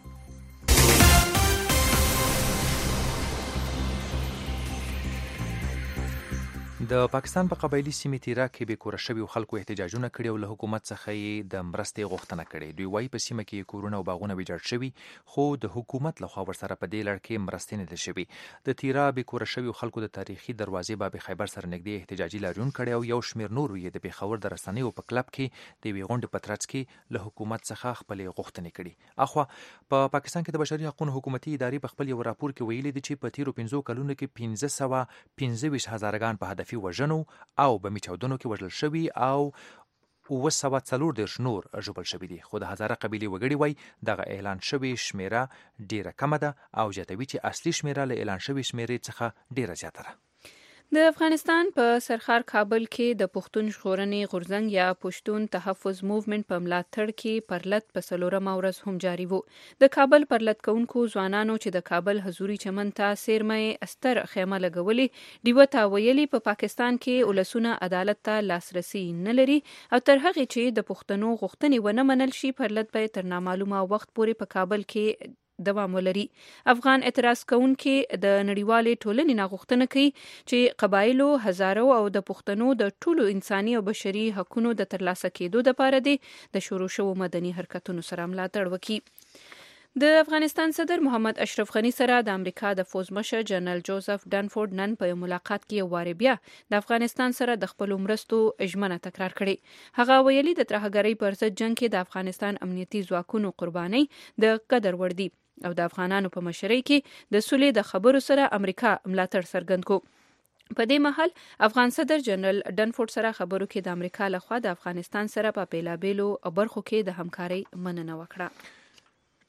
د پاکستان په قبایلی سیمې تیرا کې به کور شوی خلکو احتجاجونه کړي او له حکومت څخه د مرستې غوښتنه کړي. دوی وايي په سیمه کې کورونه او باغونه ویجاړ شوي خو د حکومت لخوا ورسره په دې لړ کې مرستې نه ده شوي. د تیرا به کور شوی خلکو د تاریخي دروازې باب خیبر سره نږدې احتجاجي لاریون کړي او یو شمیر نور یې د پیښور د رسنیو په کلب کې د وی غونډې پترڅ کې له حکومت څخه خپل غوښتنې کړي. اخو په پاکستان کې د بشري حقوقو حکومتي ادارې په خپل یو راپور کې ویلي دي چې په تیرو 15 کلونو کې 1525,000 په هدفي وژنو او بمي چاودنو کې وژل شوي او 240 نور ژوبل شوي دي. خو د هزاره قبيله وګړي وای دغه اعلان شوی شمیره ډیره کمه ده او جاتوي چې اصلي شمیره له اعلان شوی شمیرې څخه ډیره زیاته ده. د افغانستان په سرخار کابل کې د پښتون ژغورنې غورځنګ یا پښتون تحفظ موومېنټ په ملاتړ کې پرلط په څلورمه ورځ هم جاري وو. د کابل پرلط کوونکو ځوانانو چې د کابل حضوري چمن ته سیرمه استر خیمه لګولې دیوه تا ویلي په پاکستان کې ولسونه عدالت ته لاسرسي نه لري او تر هغه چې د پښتنو غوښتنې ونه منل شي پرلط به تر نامعلومه وخت پورې په کابل کې دوام ولري. افغان اعتراض کوونکي د نړیوالې ټولنې نه غوښتنه کوي چې قبایلو، هزارو او د پښتنو د ټولو انساني او بشري حقوقو د ترلاسه کېدو لپاره د شروع شوو مدني حرکتونو سره ملاتړ وکړي. د افغانستان صدر محمد اشرف غنی سره د امریکا د فوز مشر جنرال جوزف ډنفورد نن په ملاقات کې یو واره بیا د افغانستان سره د خپل مرستو ژمنه تکرار کړي. هغه ویلي د ترهګرۍ پر ضد جنگ کې د افغانستان امنیتي ځواکونو قرباني د قدر وړ دي او د افغانانو په مشرۍ کې د سولې د خبرو سره امریکا ملاتړ څرګند کو. په دې مهال افغان صدر جنرال ډنفورد سره خبرو کې د امریکا لخوا د افغانستان سره په بیلابېلو برخو کې د همکارۍ مننه وکړه.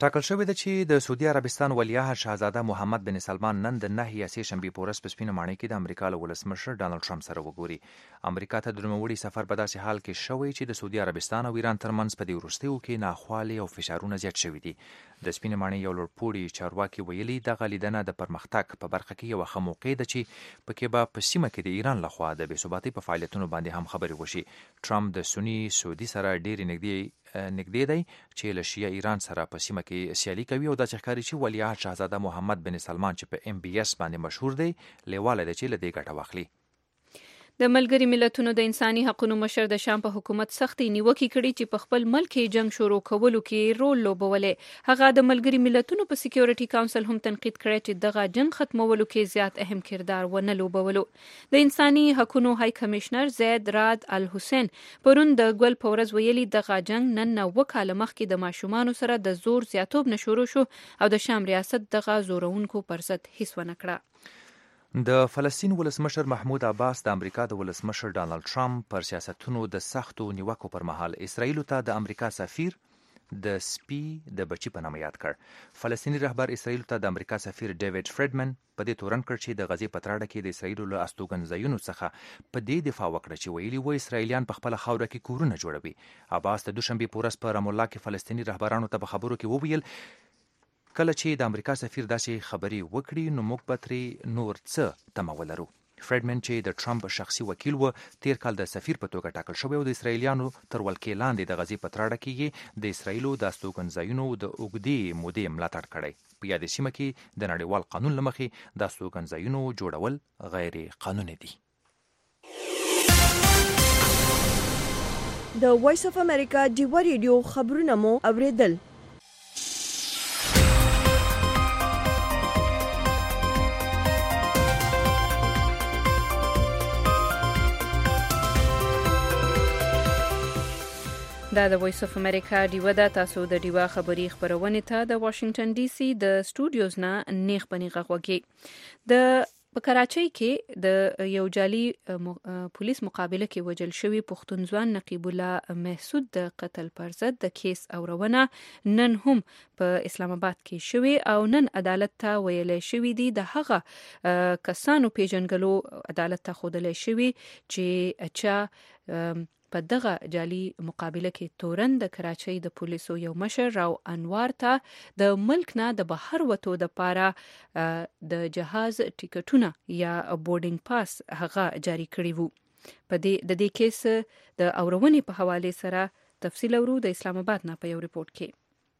ټاکل شوې ده چې د سعودي عربستان ولیعهد شاهزاده محمد بن سلمان نن د 9 یا 3 شنبې په ورځ په سپینه ماڼۍ کې د امریکا له ولسمشر ډانلډ ټرمپ سره وګوري. امریکا ته د نوموړي سفر په داسې حال کې شوی چې د سعودي عربستان او ایران ترمنځ په دې وروستیو کې ناخوالې او فشارونه زیات شوي دي. د سپینه ماڼۍ یو لوړپوړي چارواکي ویلي دغه لیدنه د پرمختګ په برخه کې یوه ښه موقع ده چې پکې به په سیمه کې د ایران لخوا د بېثباتۍ په فعالیتونو باندې هم خبرې وشي. ټرمپ د سني سعودي سره ډېرې نږدې دی چې له شیعه ایران سره په سیمه کې سیالي کوي او داسې ښکاري چې ولیعهد شاهزاده محمد بن سلمان چې په MBS باندې مشهور دی لیواله دی چې له دې ګټه واخلي. د ملګری ملتونو د انساني حقوقو مشر د شام په حکومت سختي نیوکې کړي چې په خپل ملک کې جنگ شروع کولو کې رول لوبولې. هغه د ملګری ملتونو په سکیورټي کونسل هم تنقید کړی چې دغه جنگ ختمولو کې زیات اهم کردار ونه لوبولو. د انساني حقوقو های کمشنر زید راد الحسین پرون د ګل په ورځ ویلي دغه جنگ نن 9 کاله مخکې د ماشومانو سره د زور زیاتوب نه شروع شو او د شام ریاست دغه زورونکو پر ضد هیڅ ونه کړه. د فلسطین ولسمشر محمود عباس د امریکا د ولسمشر ډانلډ ټرمپ پر سیاستونو د سختو نیوکو پر مهال اسرائیل ته د امریکا سفیر د سپی د بچی په نامه یاد کړ. فلسطیني رهبر اسرائیل ته د امریکا سفیر ډیوډ فرډمن په دې تورن کړ چې د غزې په تراړه کې د اسرائیل له استوګنځایونو څخه په دې دفاع وکړه چې ویلي و اسرائیلیان په خپل خاوره کې کورونه جوړوي. عباس د دوشنبه په ورځ په رام الله کې فلسطیني رهبرانو ته په خبرو کې وویل کله چې د امریکا سفیر داسې خبرې وکړي نو موږ به ترې نور څه تمه ولرو. فرډمن چې د ټرمپ شخصي وکیل و تیر کال د سفیر په توګه ټاکل شوی او د اسرائیلیانو تر ولکې لاندې د غزې په تراړه کې د اسرائیلو د استوګنځایونو د اوږدې مودې ملاتړ کړی. په یادې سیمه کې د نړیوال قانون له مخې د استوګنځایونو جوړول غیر قانوني دي. د وایس اف امریکا ډیوا ریډیو خبرونه مو اوریدل. دا د وایس اف امریکا ډیوا ده. تاسو د ډیوا خبري خبرونه ته د واشنگټن ډي سي د سټوډیوز نه نیغ پنیغه غوږی. د په کراچۍ کې د یو جالي پولیس مقابله کې وجل شوی پښتون ځوان نقیب الله محسود د قتل پر ضد د کیس اورونه نن هم په اسلام آباد کې شوی او نن عدالت ته ویل شوی دی. د هغه کسانو پیژنګلو عدالت ته خودل شوی چې اچا په دغه جالي مقابله کې تورن د کراچۍ د پولیسو یو مشر راو انوار ته د ملک نه د بهر وتو د پاره د جهاز ټیکټونه یا بورډینګ پاس هغه جاری کړی وو. په دې کیس د اورونې په حواله سره تفصیل ورو د اسلام آباد نه په یو ریپورت کې.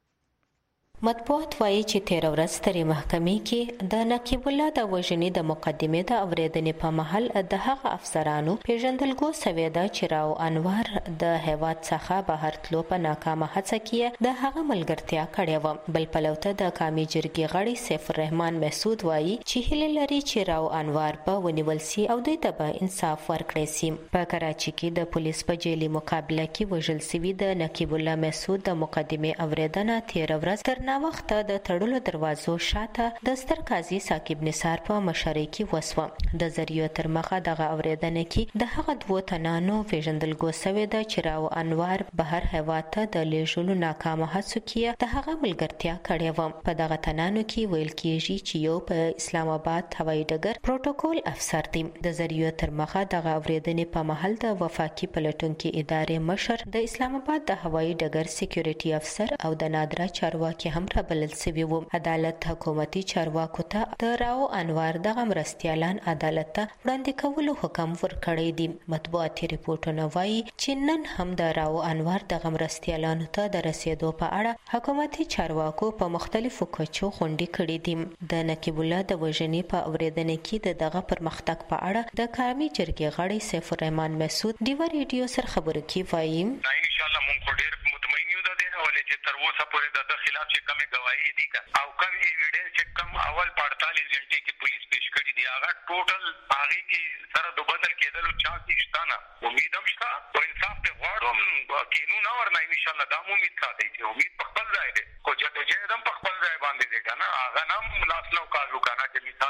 مطبوعات وایي چې 13 ورځ سترې محکمې کې د نقیب الله د وژنې د مقدمې د اوریدنې په محل د هغه افسرانو پیژندلګو سوی ده چې راو انوار د هیواد څخه بهر تلو په ناکامه هڅه کې د هغه ملګرتیا کړې و. بل پلوته د قومي جرګې غړي سیف الرحمن محسود وایي چې هیله لري چې راو انوار به ونیول سي او دوی ته به انصاف ورکړي سي. په کراچۍ کې د پولیس په جیلي مقابله کې وژل سوي د نقیب الله محسود د مقدمې اوریدنه 13 ورځ تر وخت د تړلو دروازو شاته د ستر قاضي ثاقب نثار په مشرۍ کې وسوه. د ذریعو تر مخه دغه اوریدنه کې د هغه 2 تنانو پیژندلګو سوی ده چې راو انوار بهر هیواد ته د لیږلو ناکامه هڅو کې د هغه ملګرتیا کړې و. په دغه تنانو کې ویل کېږي چې یو په اسلام آباد هوایي ډګر پروتوکول افسر دی. د ذریعو تر مخه دغه اوریدنې په محل د وفاقي پلټونکو ادارې مشر د اسلام آباد د هوایي ډګر سکیورټي افسر او د نادره چارواکي هم بلل سوي وو. عدالت حکومتي چارواکو ته د راو انوار دغه مرستیالان عدالت ته وړاندې کولو حکم ورکړی دی. مطبوعاتي ریپورتونه وایي چې نن هم د راو انوار دغه مرستیالانو ته د رسیدو په اړه حکومتي چارواکو په مختلفو کوچو غونډې کړې دي. د نقیب الله د وژنې په اوریدنه کې دغه پرمختګ په اړه د قومي جرګې غړي سیف الرحمن محسود ډیوا ریډیو سره خبرو کې وایي ان شاء الله مونږ ډېر مطمئن یو د دې ولې چې تر اوسه پورې د خلاف چې کمی گواهی دي او کم ایویډنس چې کم اول 48 غنټې کې پولیس پیش کړی دی هغه ټوټل هغه کې سره د بدل کېدلو چانس شته نه. امید هم شته او انصاف ته غواړم قانون اور نه ان شاء الله دا امید ساتي چې امید په خپل ځای دی خو جدوجہد هم په خپل ځای باندې دی کنه هغه نام لاس نو کارو کنه چې مثال صرف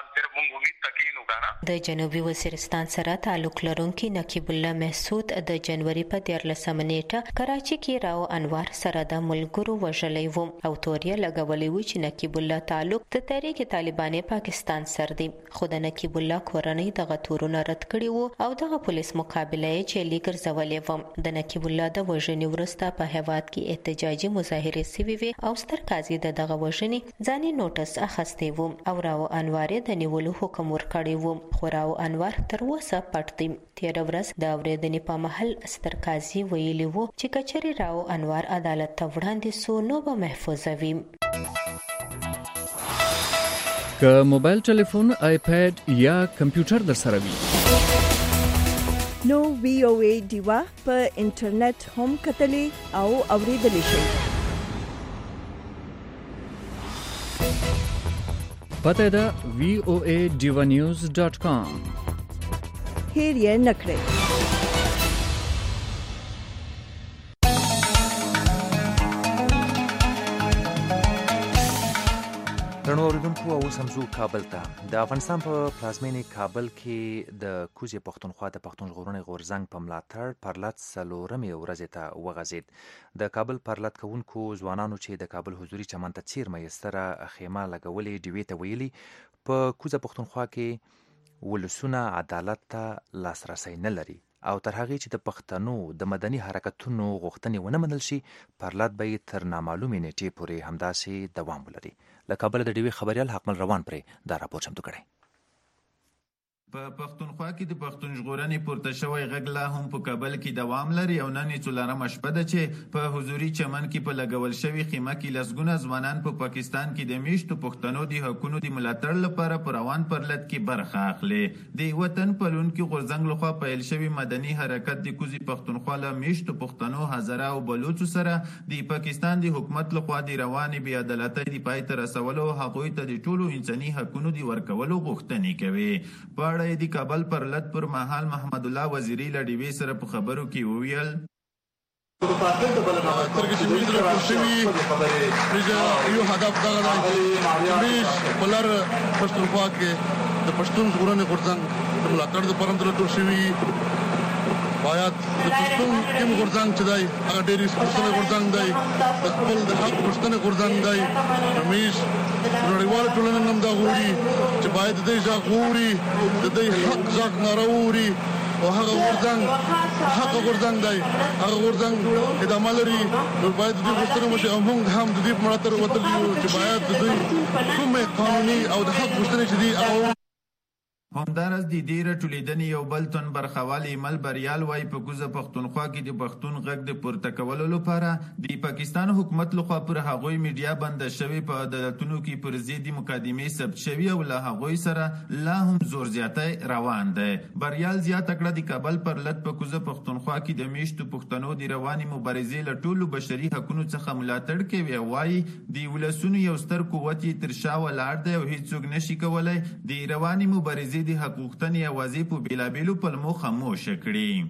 موږ امید تکینو کنه. د جنوبي وزیرستان سره تعلق لرونکي نقیب الله محسود د جنوري په 13 نیټه کراچي کې راو انوار سره د ملګرو وژلې و او توریا لګولې و چې نقیب الله تعلق د تحریک طالبان پاکستان سره دی. خو د نقیب الله کورنۍ دغه تورونه رد کړي وو او دغه پولیس مقابله یې جیلي ګرځولې و. د نقیب الله د وژنې وروسته په هیواد کې احتجاجي مظاهرې سوي وي او ستر قاضي دغه وژنې ځاني نوټس اخیستی و او راو انوار د نیولو حکم ورکړی و. خو راو انوار تر اوسه پټ دی. تیر ورځ د اورېدنې په محل ستر قاضي ویلي و چې کچري راو انوار عدالت ته وړاندې سو نو به محفوظ وي. که موبایل ټلیفون، آیپاد یا کمپیوټر در سره وي نو VOA دیوا په انټرنیټ هم کتلې او اوریدلې شئ. پته ده voaDivanews.com. هیر یې نکړئ. درنو اوریدونکو اوس هم ځو کابل ته. د افغانستان په پلازمینې کابل کې د کوزې پښتونخوا د پښتون ژغورنې غورځنګ په ملاتړ پرلط 4مې ورځې ته وغځېد. د کابل پرلط کوونکو ځوانانو چې د کابل حضوري چمن ته څیرمه یستره خیمه لګولې ډیوې ته ویلي په کوزه پښتونخوا کې ولسونه عدالت ته لاسرسی نه لري او تر هغې چې د پښتنو د مدني حرکتونو غوښتنې ونه منل شي پرلط به یې تر نامعلومې نیټې پورې همداسې دوام ولري. له کابل د ډیوې خبریال حکمل روان پرې دا راپور چمتو کړی. په پښتونخوا کې د پښتون ژغورنې پورته شوی غږ لا هم په کابل کې دوام لري او نن یې څلورمه شپه ده چې په حضوري چمن کې په لګول شوي خیمه کې لسګونه ځوانان په پاکستان کې د میشتو پښتنو د حقونو د ملاتړ لپاره په روان پرلط کې برخه اخلي. د وطن پالونکي غورځنګ لخوا پیل شوی مدني حرکت د کوزې پښتونخوا له میشتو پښتنو، هزاره او بلوچو سره د پاکستان د حکومت لخوا د روانې بې عدالتۍ د پای ته رسولو او هغوی ته د ټولو انساني حقونو د ورکولو غوښتنې کوي. د کابل پرلط پر مهال محمد الله وزیری له ډیوې سره په خبرو کې وویل ترګه چې موږ درکو شوي یو هدف دغه دی چې بلر پښتونخوا کې د پښتون ژغورنې غورځنګ د ملاتړ لپاره درلود شوي باید د پښتون کوم غورځنګ چې دی هغه ډېری سپېڅلی غورځنګ دی د خپل د حق غوښتنې غورځنګ دی. همیش نړیواله ټولنه هم دا غواړي چې باید د دې غږ واوري، د دې حق غږ ناره واوري او هغه غورځنګ حق غورځنګ دی هغه غورځنګ ادامه لري نو باید د دې غوښتنې وشي او موږ هم د دې ملاتړ وتلی یو چې باید د دوی کومې قانوني او د حق غوښتنې چې دي هغه همدارس د دې راټولېدنې یو بل تن برخوال ایمل بریال وایي په کوزه پښتونخوا کې د پښتون غږ د پورته کولو لپاره د پاکستان حکومت لخوا پر هغوی میډیا بنده شوی په عدالتونو کې پر ضد مقدمې ثبت شوي او له هغوی سره لا هم زور زیاتی روان دی. بریال زیاته کړه د کابل پرلط په کوزه پښتونخوا کې د میشتو پښتنو د روانې مبارزې له ټولو بشري حقونو څخه ملاتړ کوي او وایي د ولسونو یو ستر قوت یې تر شا ولاړ دی او هیڅوک نشي کولی د روانې مبارزې د حقوقتنې اوازې په بیلابیلو پلمو خاموشه کړي.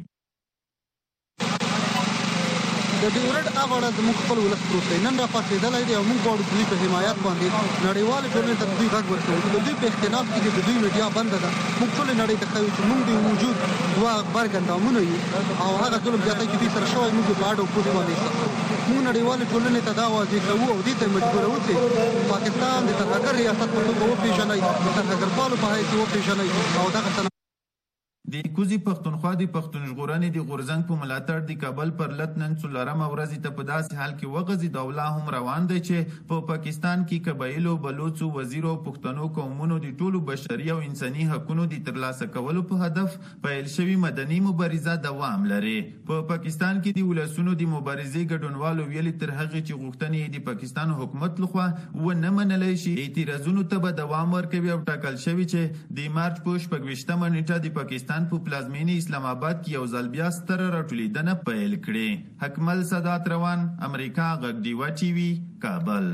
د ډیورنډ اغاړه زموږ خپل ولس پروت دی. نن راپاڅېدلی دی او موږ غواړو چې دوی په حمایت باندې نړیوالې ټولنې ته دوی غږ ورکوو. د دوی په اختلاف کې د دوی میډیا بنده ده. موږ ټولې نړۍ ته ښیو چې موږ د وجود دوه غبرګ اندامونه یو او هغه ظلم زیاتی چې دوی سره شوی موږ په اډ او پوست باندې احساسوو. موږ نړیوالې ټولنې ته دا واضح کوو او دې ته مجبوروو چې پاکستان د ترهګر ریاست په توګه وپېژنئ، د ترهګرپالو په حیث وپېژنئ او دغه د کوزې پښتونخوا د پښتون ژغورنې د غورځنګ په ملاتړ د کابل پرلط نن څلورمه ورځ ته په داسې حال کې وغځېد او لا هم روان دی چې په پاکستان کې قبایلو، بلوڅو، وزیرو او پښتنو قومونو د ټولو بشري او انساني حقونو د ترلاسه کولو په هدف پیل شوي مدني مبارزه دوام لري. په پاکستان کې د ولسونو د مبارزې ګډونوالو ویلي تر هغې چې غوښتنې د پاکستان حکومت لخوا ونه منلی شي اعتراضونو ته به دوام ورکوي او ټاکل شوي چې د مارچ په 26مه نیټه د پاکستان په پلازمینی اسلام آباد کې یو ځل بیا ستره راټولیدنه پیل کړې. حکمل سادات روان، امریکا غږ ډیوا ټي وي، کابل.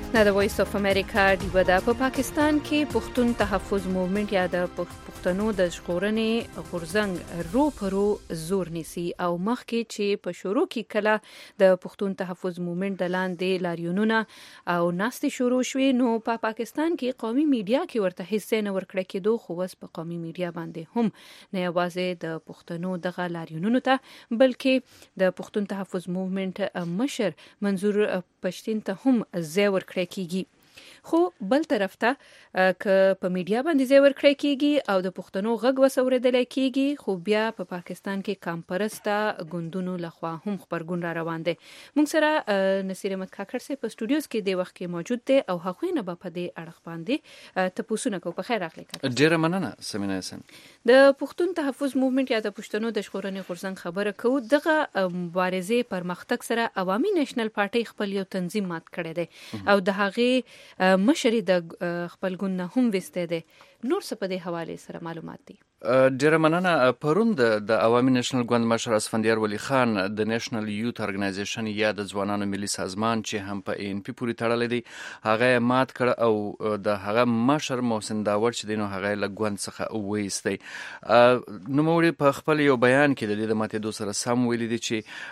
دا د وایس اف امریکا ډیوه ده. په پاکستان کې پښتون تحفظ موومنټ یا د پښتنو د ژغورنې غورځنګ رو پرو زور نیسي او مخکې چې په شروع کې کله د پښتون تحفظ موومنټ د لاندې لاریونونه او ناستې شروع شوې، نو په پاکستان کې قومي میډیا کې ورته حصه نه ورکړه کېدو، خو اوس په قومي میډیا باندې هم نه یوازې د پښتنو دغه لاریونونو ته بلکې د پښتون تحفظ موومنټ مشر منظور پښتين ته هم ځای ورکړی کیږي. خو بل طرف ته که په میډیا باندې ځای ورکړی کیږي او د پښتنو غږ وسوریدل کیږي، خو بیا په پاکستان کې کمپرسته ګوندونو لخوا هم خبرګون را روان دي. موږ سره نصیر احمد کاکړ سي په سټوډیوز کې د وخت کې موجود دي او هغوی نه په دې اړه باندې تاسو کو په خیر راغلی. ډیره مننه سمینه حسن. د پښتون تحفظ موومنټ یا د پښتنو د ژغورنې غورځنګ خبره کوو. دغه مبارزې پرمختګ سره عوامي نېشنل پارټي خپل یو تنظیم مات کړی دی او د هغې مشري د خپل ګوند نه هم وسته ده. نور څه په دې حواله سره معلومات دي؟ ډیره مننه. پرون د عوامي نېشنل ګوند مشر اسفندیار ولی خان د نېشنل یوت ارګنایزیشن یا د ځوانانو ملي سازمان چې هم په ان پی پوری تړلې دي هغه مات کړ او د هغه مشر محسن داور چې دینو هغه له ګوند څخه وېستي. نو موري په خپل یو بیان کې د دې ماتېدو سره سم ویلي دي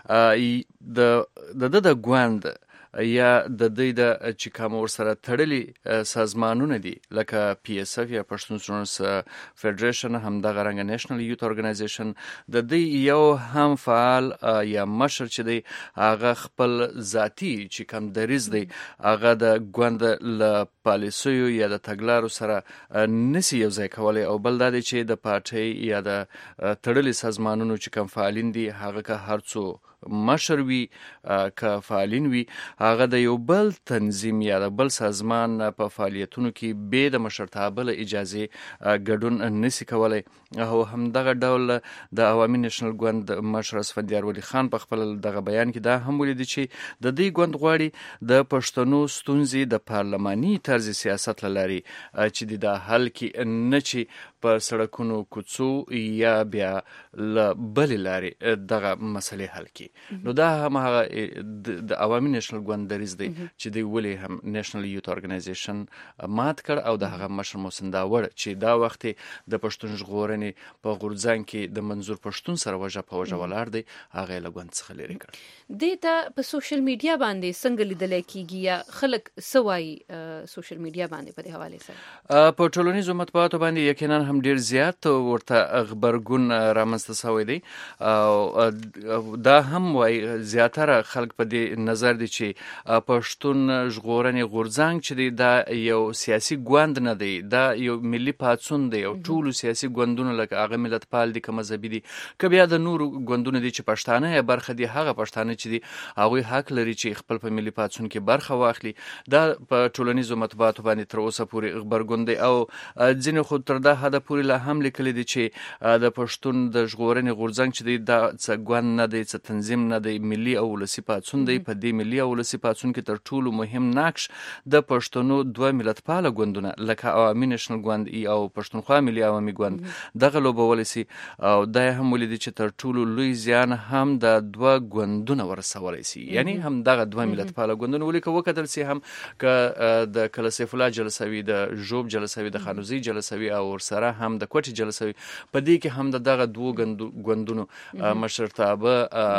چې د ګوند یا د دې د چې کوم ور سره تړلي سازمانونه دي لکه پی اس اف یا پښتون سټوډنټس فدریشن، هم د غرنګ نېشنل یوت ارګنایزیشن، د دې یو هم فعال یا مشر چې دی هغه خپل ذاتی چې کوم دریز دی هغه د ګوند له پالیسیو یا د تګلارو سره نسی یو ځای کولای، او بل دا دی چې د پارټي یا د تړلي سازمانونو چې کوم فعالین دي هغه که هرڅو مشر وی که فعالین وی هغه د یو بل تنظیم یا د بل سازمان په فعالیتونو کې به د مشرتابه له اجازه ګډون نسی کولای. او هم دغه ډول د عوامي نېشنل ګوند مشر اسفندیار ولی خان په خپل دغه بیان کې دا هم ولیدي چې د دې ګوند غواړي د پښتنو ستونزې د پارلماني طرز سیاست لاري چې د حل کې نه چې په سړکونو کوڅو یا بیا ل بل لاري دغه مسلې حل کی. نو دا هم هغه د عوامي نېشنل ګوند دریز دی چې دی ولې هم نېشنل یوت ارګنایزیشن مات کړ او د هغه مشر محسن داور چې دا وخت د پښتون ژغورنې په غورځنګ کې د منظور پښتون سره وجه په وجه ولار دی هغه له ګوند څخه لري کړ. دیتا په سوشل میډیا باندې څنګه لیدل کیږي یا خلک سوای سوشل میډیا باندې په دې حواله سره په ټولنیزو مطبوعاتو باندې یقینا هم ډیر زیات ورته خبرګون رامنځته شوی دی او دا هم وای زیاتره خلک په دې نظر دي چې پښتون ژغورنې غورځنګ چې دی دا یو سیاسي ګوند نه دی، دا یو ملي پاڅون دی او ټول سیاسي ګوندونه لکه هغه ملتپال دي که مذهبي دي که بیا د نورو ګوندونو دي چې پښتانه یې برخه دي، هغه پښتانه چې دي هغوی حق لري چې خپل په ملي پاڅون کې برخه واخلي. دا په ټولنیزو مطبوعاتو باندې تر اوسه پورې خبرګون دی او ځینې خو تر دا حده پورې لا هم لیکلي دي چې د پښتون د ژغورنې غورځنګ چې دی دا څه ګوند نه دی، څه تنظیم نه دی، ملي او ولسي پاڅون دی. په دې ملي او ولسي پاڅون کې تر ټولو مهم نقش د پښتنو دوه ملتپاله ګوندونه لکه عوامي نېشنل ګوند او پښتونخوا ملي عوامي ګوند دغه لوبولی سي او دا هم ولیدي چې تر ټولو لوی زیان هم د دوه ګوندونه ورسولی سي، یعنی هم دغه دوه ملتپاله ګوندونه ولي که وکتل سي هم که د کله سیف الله جلسوي، د ژوب جلسوي، د خانوزي جلسوي او ورسره هم د کوټي جلسوي، په دې کې هم دغه دوه ګوندونو مشرتابه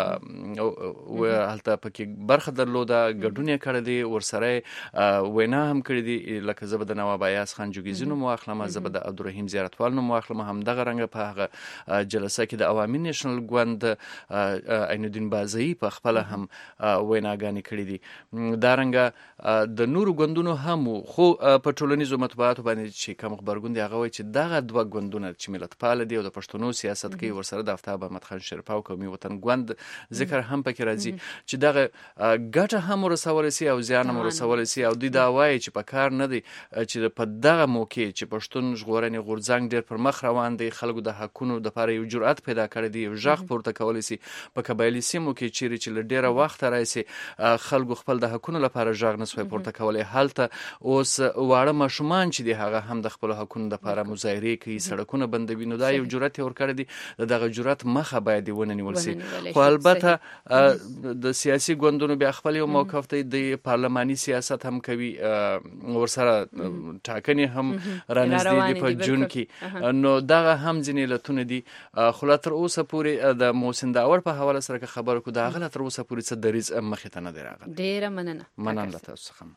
هلته پکې برخه درلوده، ګډون یې کړی دی، ورسره وینا هم کړې دي لکه زه به د نواب ایاز خان جوګیزي نوم واخلم، زه به د عبدالرحیم زیارتوال نوم واخلم، هم دغه رنګه په هغه جلسه کې د عوامي نېشنل ګوند عین الدین بازئی په خپله هم ویناګانې کړې دي. دا رنګه د نورو ګوندونو هم خو په ټولنیزو مطبوعاتو باندې چې کوم خبرګون دی هغه وایي چې دغه دوه ګوندونه چې ملتپاله دي او د پښتنو سیاست کوي ورسره د افتاب احمد خان شیرپا او قومي وطن ګوند ذکر هم پکې راځي چې دغه ګټه هم ورسولی سي او زیان هم ورسولی سي او دوی دا وایي چې په کار نه دی چې په دغه موقع چې پښتون ژغورنې غورځنګ ډېر پر مخ روان دی، خلکو د حقونو دپاره یو جرأت پیدا کړی دی، یو غږ پورته کولی سي په قبایلي سیمو کې چیرې چې له ډېره وخته راسي خلکو خپل د حقونو لپاره غږ نسوی پورته کولی، هلته اوس واړه ماشومان چې دی هغه هم د خپل حقونو لپاره مظاهره کوي، سړکونه بندوي، نو دا یو جرأت ورکړی دی، دغه جرأت مخه باید ونیول شي. خو البته د سیاسي ګوندونو بیا خپل یو موقف دی، د پارلماني سیاست هم کوي، ورسره ټاکنې هم رانږدې دي په جون کې، نو دغه هم ځینې علتونه دي. خو لا تر اوسه پورې د محسن داور په حواله سره که خبره کړو، د هغه لا تر اوسه پورې څه دریځ مخې ته نه دی راغلی. ډېره مننه له تاسو څخه.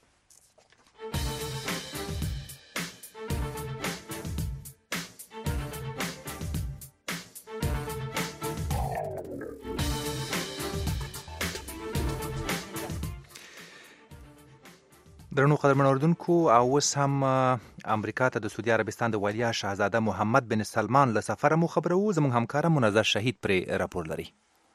درنو قدرمن اوردونکو، او اوس هم امریکا ته د سعودي عربستان د ولیعهد شاهزاده محمد بن سلمان له سفره مو خبرو. زموږ همکار منظر شهید پرې راپور لري.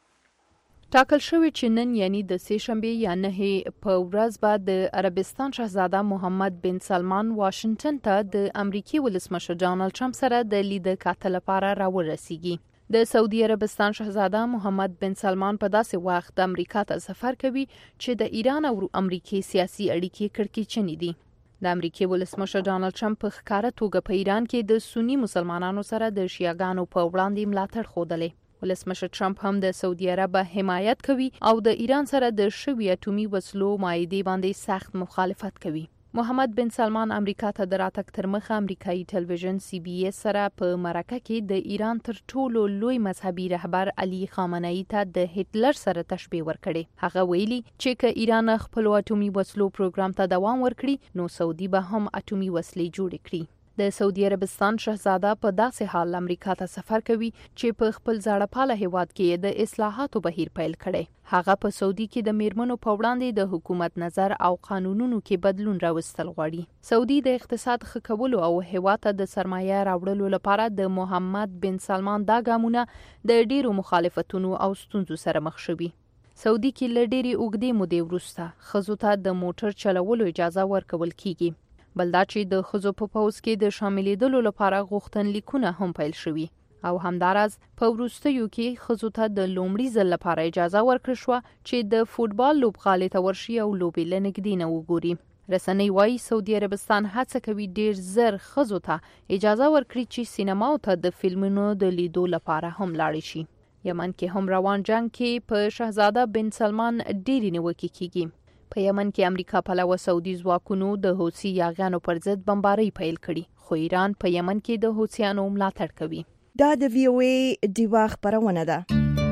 ټاکل شوی چې نن یعنی د سې شنبې یا 9 په ورځ به د عربستان شاهزاده محمد بن سلمان واشنگټن ته د امریکای ولسمشر ډانلډ ټرمپ سره د لید کاتل لپاره راورسیږي. د سعودي عربستان شاهزاده محمد بن سلمان په داسې وخت د امریکا ته سفر کوي چې د ایران او امریکای سیاسي اړیکې کړکېچنې دي. د امریکای ولسمشر ډانلډ ټرمپ په ښکاره توګه په ایران کې د سنی مسلمانانو سره د شیعاګانو په وړاندې ملاتړ ښودلی. ولسمشر ټرمپ هم د سعودي عرب حمایت کوي او د ایران سره د شوی اټومي وسلو معاهدې باندې سخت مخالفت کوي. محمد بن سلمان امریکا ته د راتګ تر مخه امریکایي ټلویزیون CBS سره په مرکه کې د ایران تر ټولو لوی مذهبي رهبر علي خامنه‌ای ته د هټلر سره تشبیه ورکړي. هغه ویلي چې که ایران خپل اټومي وسلو پروګرام ته دوام ورکړي، نو سعودي به هم اټومي وسلې جوړې کړي. د سعودي عربستان شاهزاده په داسې حال امریکا ته سفر کوي چې په خپل زړپاله هیواد کې د اصلاحاتو بهیر پیل کړي. هغه په سعودي کې د میرمنو په وړاندې د حکومت نظر او قانونونو کې بدلون راوستل غواړي. سعودي د اقتصاد ښه کولو او هیواد ته د سرمایه راوړلو لپاره د محمد بن سلمان دا ګامونه د ډیرو مخالفتونو او ستونزو سره مخ شوي. سعودي کې له ډیرې اوږدې مودې وروسته ښځو ته د موټر چلولو اجازه ورکول کیږي. بل دا چې د ښځو په پوځ کې د شاملېدلو لپاره غوښتنلیکونه هم پیل شوي او همداراز په وروستیو کې ښځو ته د لومړي ځل لپاره اجازه ورکړل شوه چې د فوټبال لوبغالي ته ورشي او لوبې له نږدې نه وګوري. رسنۍ وايي سعودي عربستان هڅه کوي ډیر زر ښځو ته اجازه ورکړي چې سینماو ته د فلمونو د لیدو لپاره هم لاړ شي. یمن کې هم روان جنگ کې په شاهزاده بن سلمان ډیرې نیوکې کیږي. په یمن کې امریکا پلوه سعودي ځواکونو د حوثي یاغیانو پر ضد بمبارۍ پیل کړي، خو ایران په یمن کې د حوثیانو ملاتړ کوي. دا د VOA ډیوا خبرونه ده.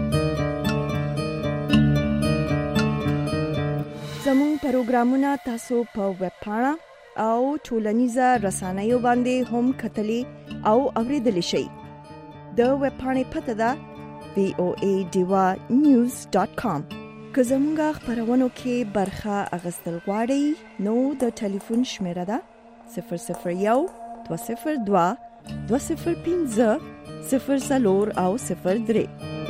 زموږ پروګرامونه تاسو په ویب پاڼه او ټولنیزه رسنیو باندې هم کتلی او اوریدلی شئ. د ویب پاڼې پته ده voadivanews.com. که زمونږه خبرونو کې برخه اغستل غواړئ، نو د ټلیفون شمیره ده 001 202 205 04 او 03.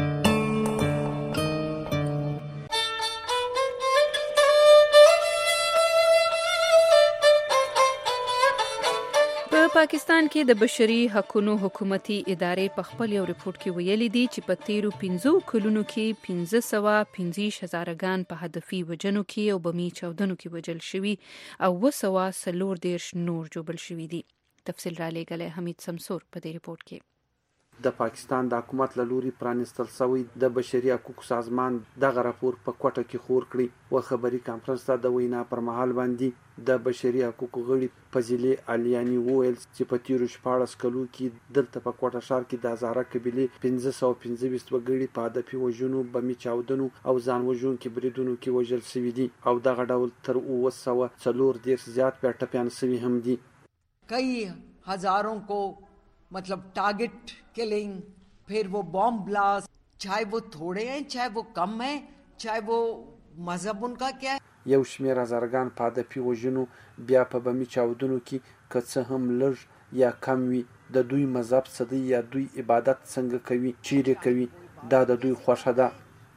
پاکستان کې د بشري حقوقو حکومتي ادارې په خپل یو ریپورت کې ویلي دي چې په تیرو 15 کلونو کې 1550,000 په هدفي وجنو کې او بمي چاودنو کې وجل شوي او 240 نور جوړل شوي دي. تفصیل را لېږلی حمید سمسور په دې ریپورت کې. د پاکستان د حکومت له لوري پرانستل شوی د بشري حقوقو سازمان دغه راپور په کوټه کې خور کړی و. خبري کانفرنس ته د وینا پر مهال باندې د بشري حقوقو غړي فضیله الیانی وویل چې په تیرو 14 کلو کې دلته په کوټه ښار کې د هزاره قبیلې 525 وګړي په هدفي وژنو، بمي چاودنو او ځان وژونکو بریدونو کې وژل شوي دي او دغه ډول تر 240 زیات ټپیان شوي هم دي. کئی हजारों को मतलब टारगेट किलिंग, फिर वो बॉम्ब ब्लास्ट, चाहे वो थोड़े हैं चाहे वो कम हैं, चाहे वो मजहब उनका क्या है. یو شمیر هزارګان په هدفي وژنو بیا په بمي چاودنو کې که څه هم لږ یا کم وي، د دوی مذهب څه دی یا دوی عبادت څنګه کوي، چیرې کوي، دا د دوی خوښه ده.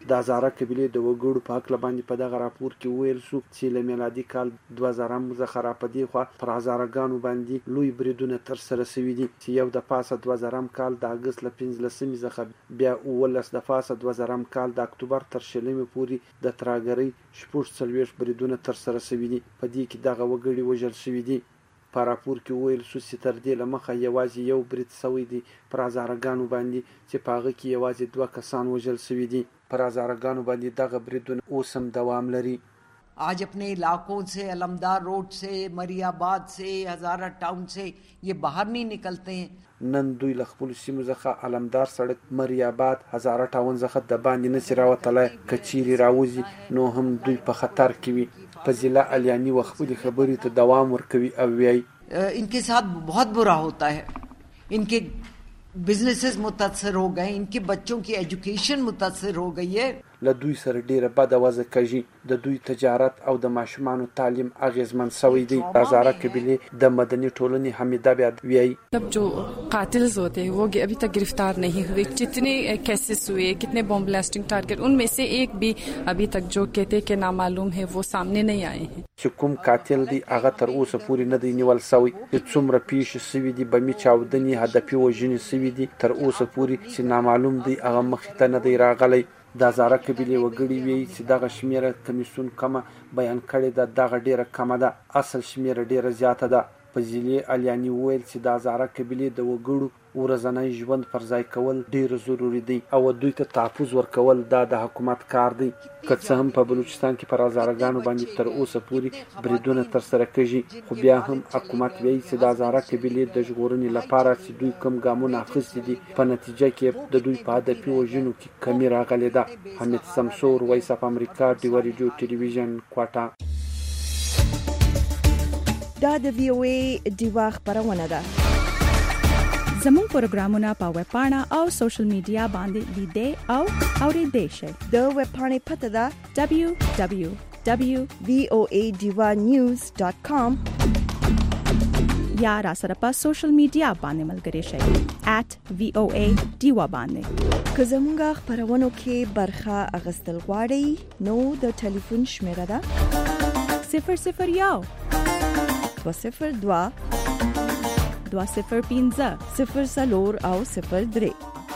د هزاره قبیلې د وګړو په حق باندې په دغه راپور کې ویل شو چې له میلادي کال 2000 څخه را پدې خو پر هزارګانو باندې لوی بریدونه تر سره شوي دي چې یو د پاسه 2000 کال د اگست ل 15 څخه بیا ولس د پاسه 2000 کال د اکتوبر تر شلمې پورې د تراګرۍ شپږ څلوېښت بریدونه تر سره شوي دي. په دې کې دغه وګړي وژل شوي دي. په راپور کې ویل شو چې تر دې له مخه یوازې یو برید شوی دی پر هزارګانو باندې چې په هغه کې یوازې 2 کسان وژل شوي دي. پر هزارګانو باندې دغه بریدونه اوس هم دوام لري. आज अपने इलाकों से अलमदार रोड से मरियाबाद से हजारा टाउन से ये बाहर नहीं निकलते हैं. نن دوی له خپل سیمو څخه علمدار سړک مریاباد هزاره ټاون څخه د باندې نه راوتلای کچيري راوځي نو هم دوی په خطر کې وي. په ضلع الیانی وخت خپل خبرې ته دوام ورکوي او وایي इनके साथ बहुत बुरा होता है. इनके बिजनेसेस मुतासर हो गए, इनके बच्चों की एजुकेशन मुतासर हो गई है. له دوی سره ډیره بده وضع کوي. د دوی تجارت او د ماشومانو تعلیم اغیزمن شوی دی. هزاره قبیله د مدني ټولنې حمیده بیاد ویایي तब जो कातिल्स होते हैं वो अभी तक गिरफ्तार नहीं हुए. जितने केसेस हुए, कितने बॉम्ब ब्लास्टिंग टारगेट, उनमें से एक भी अभी तक जो कहते हैं कि नामालूम है वो सामने नहीं आए हैं. چې کوم قاتل دی هغه تر اوسه پورې نه دی نیول شوی. چې څومره پیښې شوي دي بمي چاودنې هدفي وژنې شوي دي تر اوسه پورې چې نامعلوم دی هغه مخې ته نه دی راغلی. د هزاره قبیلې وګړي وایي چې دغه شمیره کمیسیون کمه بیان کړې ده دغه ډیره کمه ده. اصل شمیره ډیره زیاته ده. په ضلع الیانی ویل چې د هزاره قبیلې د وګړو ورځنی ژوند پر ځای کول ډیر ضروری دی او دوی ته تحفظ ورکول د حکومت کار دی. که څه هم په بلوچستان کې پر هزارګانو باندې تر اوسه پورې بریدونه تر سره کیږي خو بیا هم حکومت وایي چې د هزاره قبیلې د ژغورنې لپاره چې دوی کوم ګامونه اخیستي دي په نتیجه کې د دوی په هدفي وژنو کې کمی راغلی ده. حمید سمسور، وایس اف امریکا، ډیو ریډیو ټلویزیون، کوټه. دا د وی او ای ډیوا خبرونه ده. زموږ پروګرامونه په ویب پاڼه او سوشل میډیا باندې لیدئ او اوریدئ شئ. د ویب پاڼې پته ده www.voadivanews.com یا را سره په سوشل میډیا باندې ملګري شئ @voa diva باندې. که زموږ خبرونو کې برخه اغستل غواړئ نو د ټلیفون شمیره ده 001 202 205 04 او 03.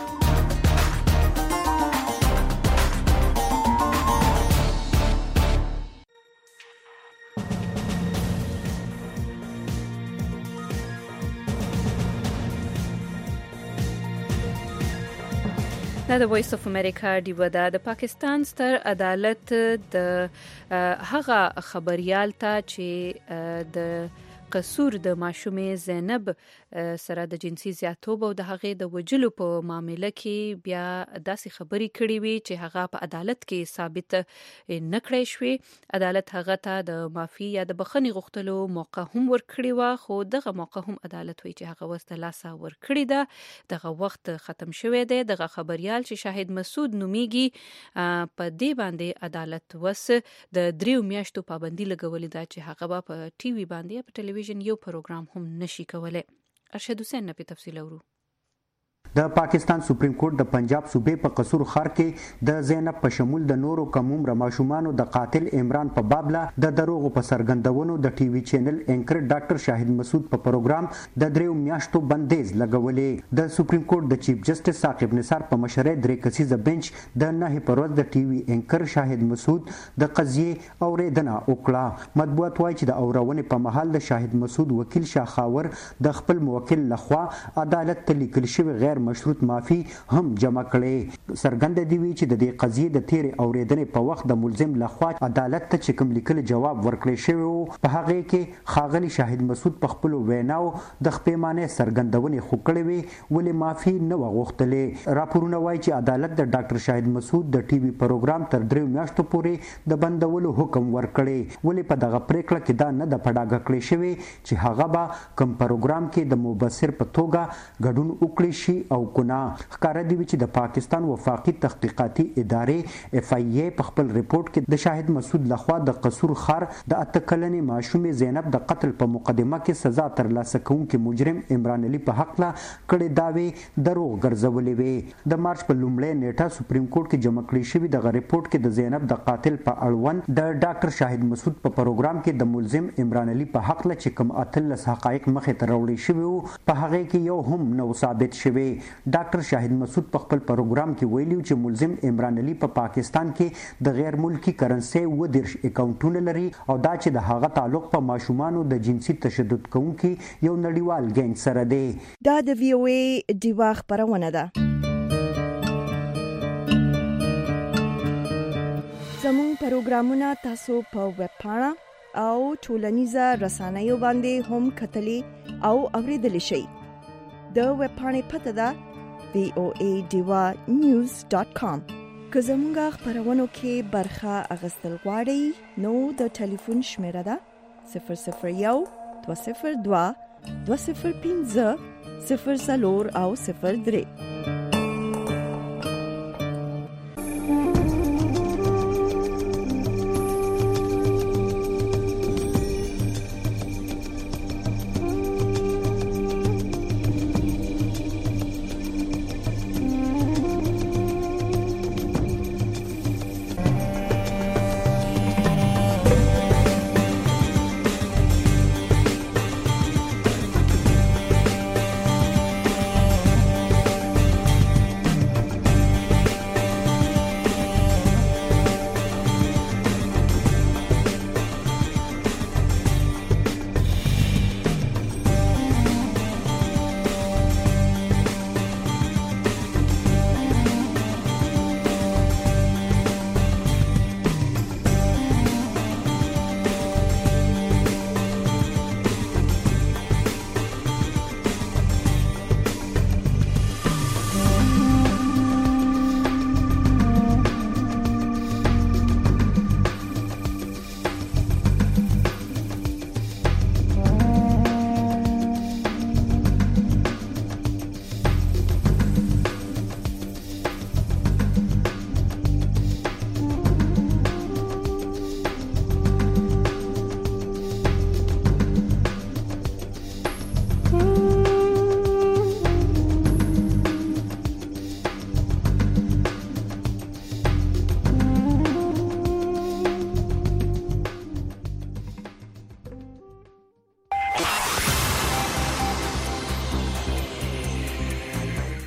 دا د وایس اف امریکا ډیو ده. د پاکستان ستر عدالت د هغه خبريال ته چې د قصور د ماشومې زینب سره د جنسي زیاتوب او د هغې د وجلو په معاملې کې بیا داسې خبرې کړې وي چې هغه په عدالت کې ثابت نه کړې شوې. عدالت هغه ته د معافي یا د بخښنې غوښتلو موقع هم ورکړې و خو دغه موقع هم عدالت وایي چې هغه وسته لاسه ورکړې ده. دغه وخت ختم شوی دی. دغه خبريال چې شاهد مسعود نوميږي په دې باندې عدالت وس د 3 میاشتو پابندي لګولې ده چې هغه په ټي وي باندې په ټلویزیون یو پروګرام هم نشي کولای. ارشد حسین نه په تفصیل اورو. د پاکستان سپریم کورټ د پنجاب صوبې په قصور ښار کې د زینب په شمول د نورو کم عمره ماشومانو د قاتل عمران په بابله د دروغو په څرګندونو د ټي وي چینل اینکر ډاکټر شاهد مسعود په پروګرام د 3 میاشتو بندیز لګولې. د سپریم کورټ د چیف جسټس ثاقب نثار په مشرۍ 3 کسیزه بنچ د 9 پر ورځ د ټي وي اینکر شاهد مسعود د قضیې اوریدنه وکړه. مطبوعات وایي چې د اورونې په مهال د شاهد مسعود وکیل شاخاور د خپل موکل لخوا عدالت ته لیکل شوی غیر مشروط معافي هم جمع کړي. څرګنده دی وی چې د دې قضیې د تیر اوریدنې په وخت د ملزم لخوا عدالت ته چې کوم لیکل جواب ورکړی شوی وو په هغه کې خاغلی شاهد مسعود په خپل ویناو د خپېمانه څرګندونې خو کړې وي ولې معافي نه وغوښتلې. راپورونه وایي چې عدالت د ډاکټر شاهد مسعود د ټي وي پروګرام تر 3 میاشتو پورې د بندولو حکم ورکړي ولې په دغه پریکړه کې دا نه د پډاګه کړی شوی چې هغه به کوم پروګرام کې د مبصر په توګه ګډون وکړي شي او ګناه. ښکاره دی چې د پاکستان وفاقي تحقیقاتي ادارې FIA په خپل ریپورت کې د شاهد مسعود لخوا د قصور ښار د 8 کلنې ماشومې زینب د قتل په مقدمه کې سزا ترلاسه کوونکي مجرم عمران علي په حق لا کړي داوی دروغ ګرځولې وې. د مارچ په لومړۍ نیټه سپریم کورټ کې جمع کړی شوی د ریپورت کې د زینب د قاتل په اړوند د ډاکټر شاهد مسعود په پروګرام کې د ملزم عمران علي په حق لا چې کوم اتلس حقایق مخې ته راوړي شوی په هغه کې یو هم نو ثابت شوی. ډاکټر شاهد مسعود په خپل پروګرام کې ویلي چې ملزم عمران علي په پاکستان کې د غیر ملکی کرنسي ودرش اکاونټونه لري او دا چې د هغه تعلق په ماشومانو د جنسي تشدد کوونکي یو نړیوال ګینګ سره دی. دا د VOA دیوا خبرونه ده. زموږ پروګرامونه تاسو په ویب پاڼه او ټولنیزه رسنیو باندې هم کتلی او اوریدلی شئ. د ویب پاڼې پته ده voadiwanews.com. که زموږ خبرونو کې برخه اخیستل غواړئ نو د ټلیفون شمیره ده 001 202 205 04 او 03.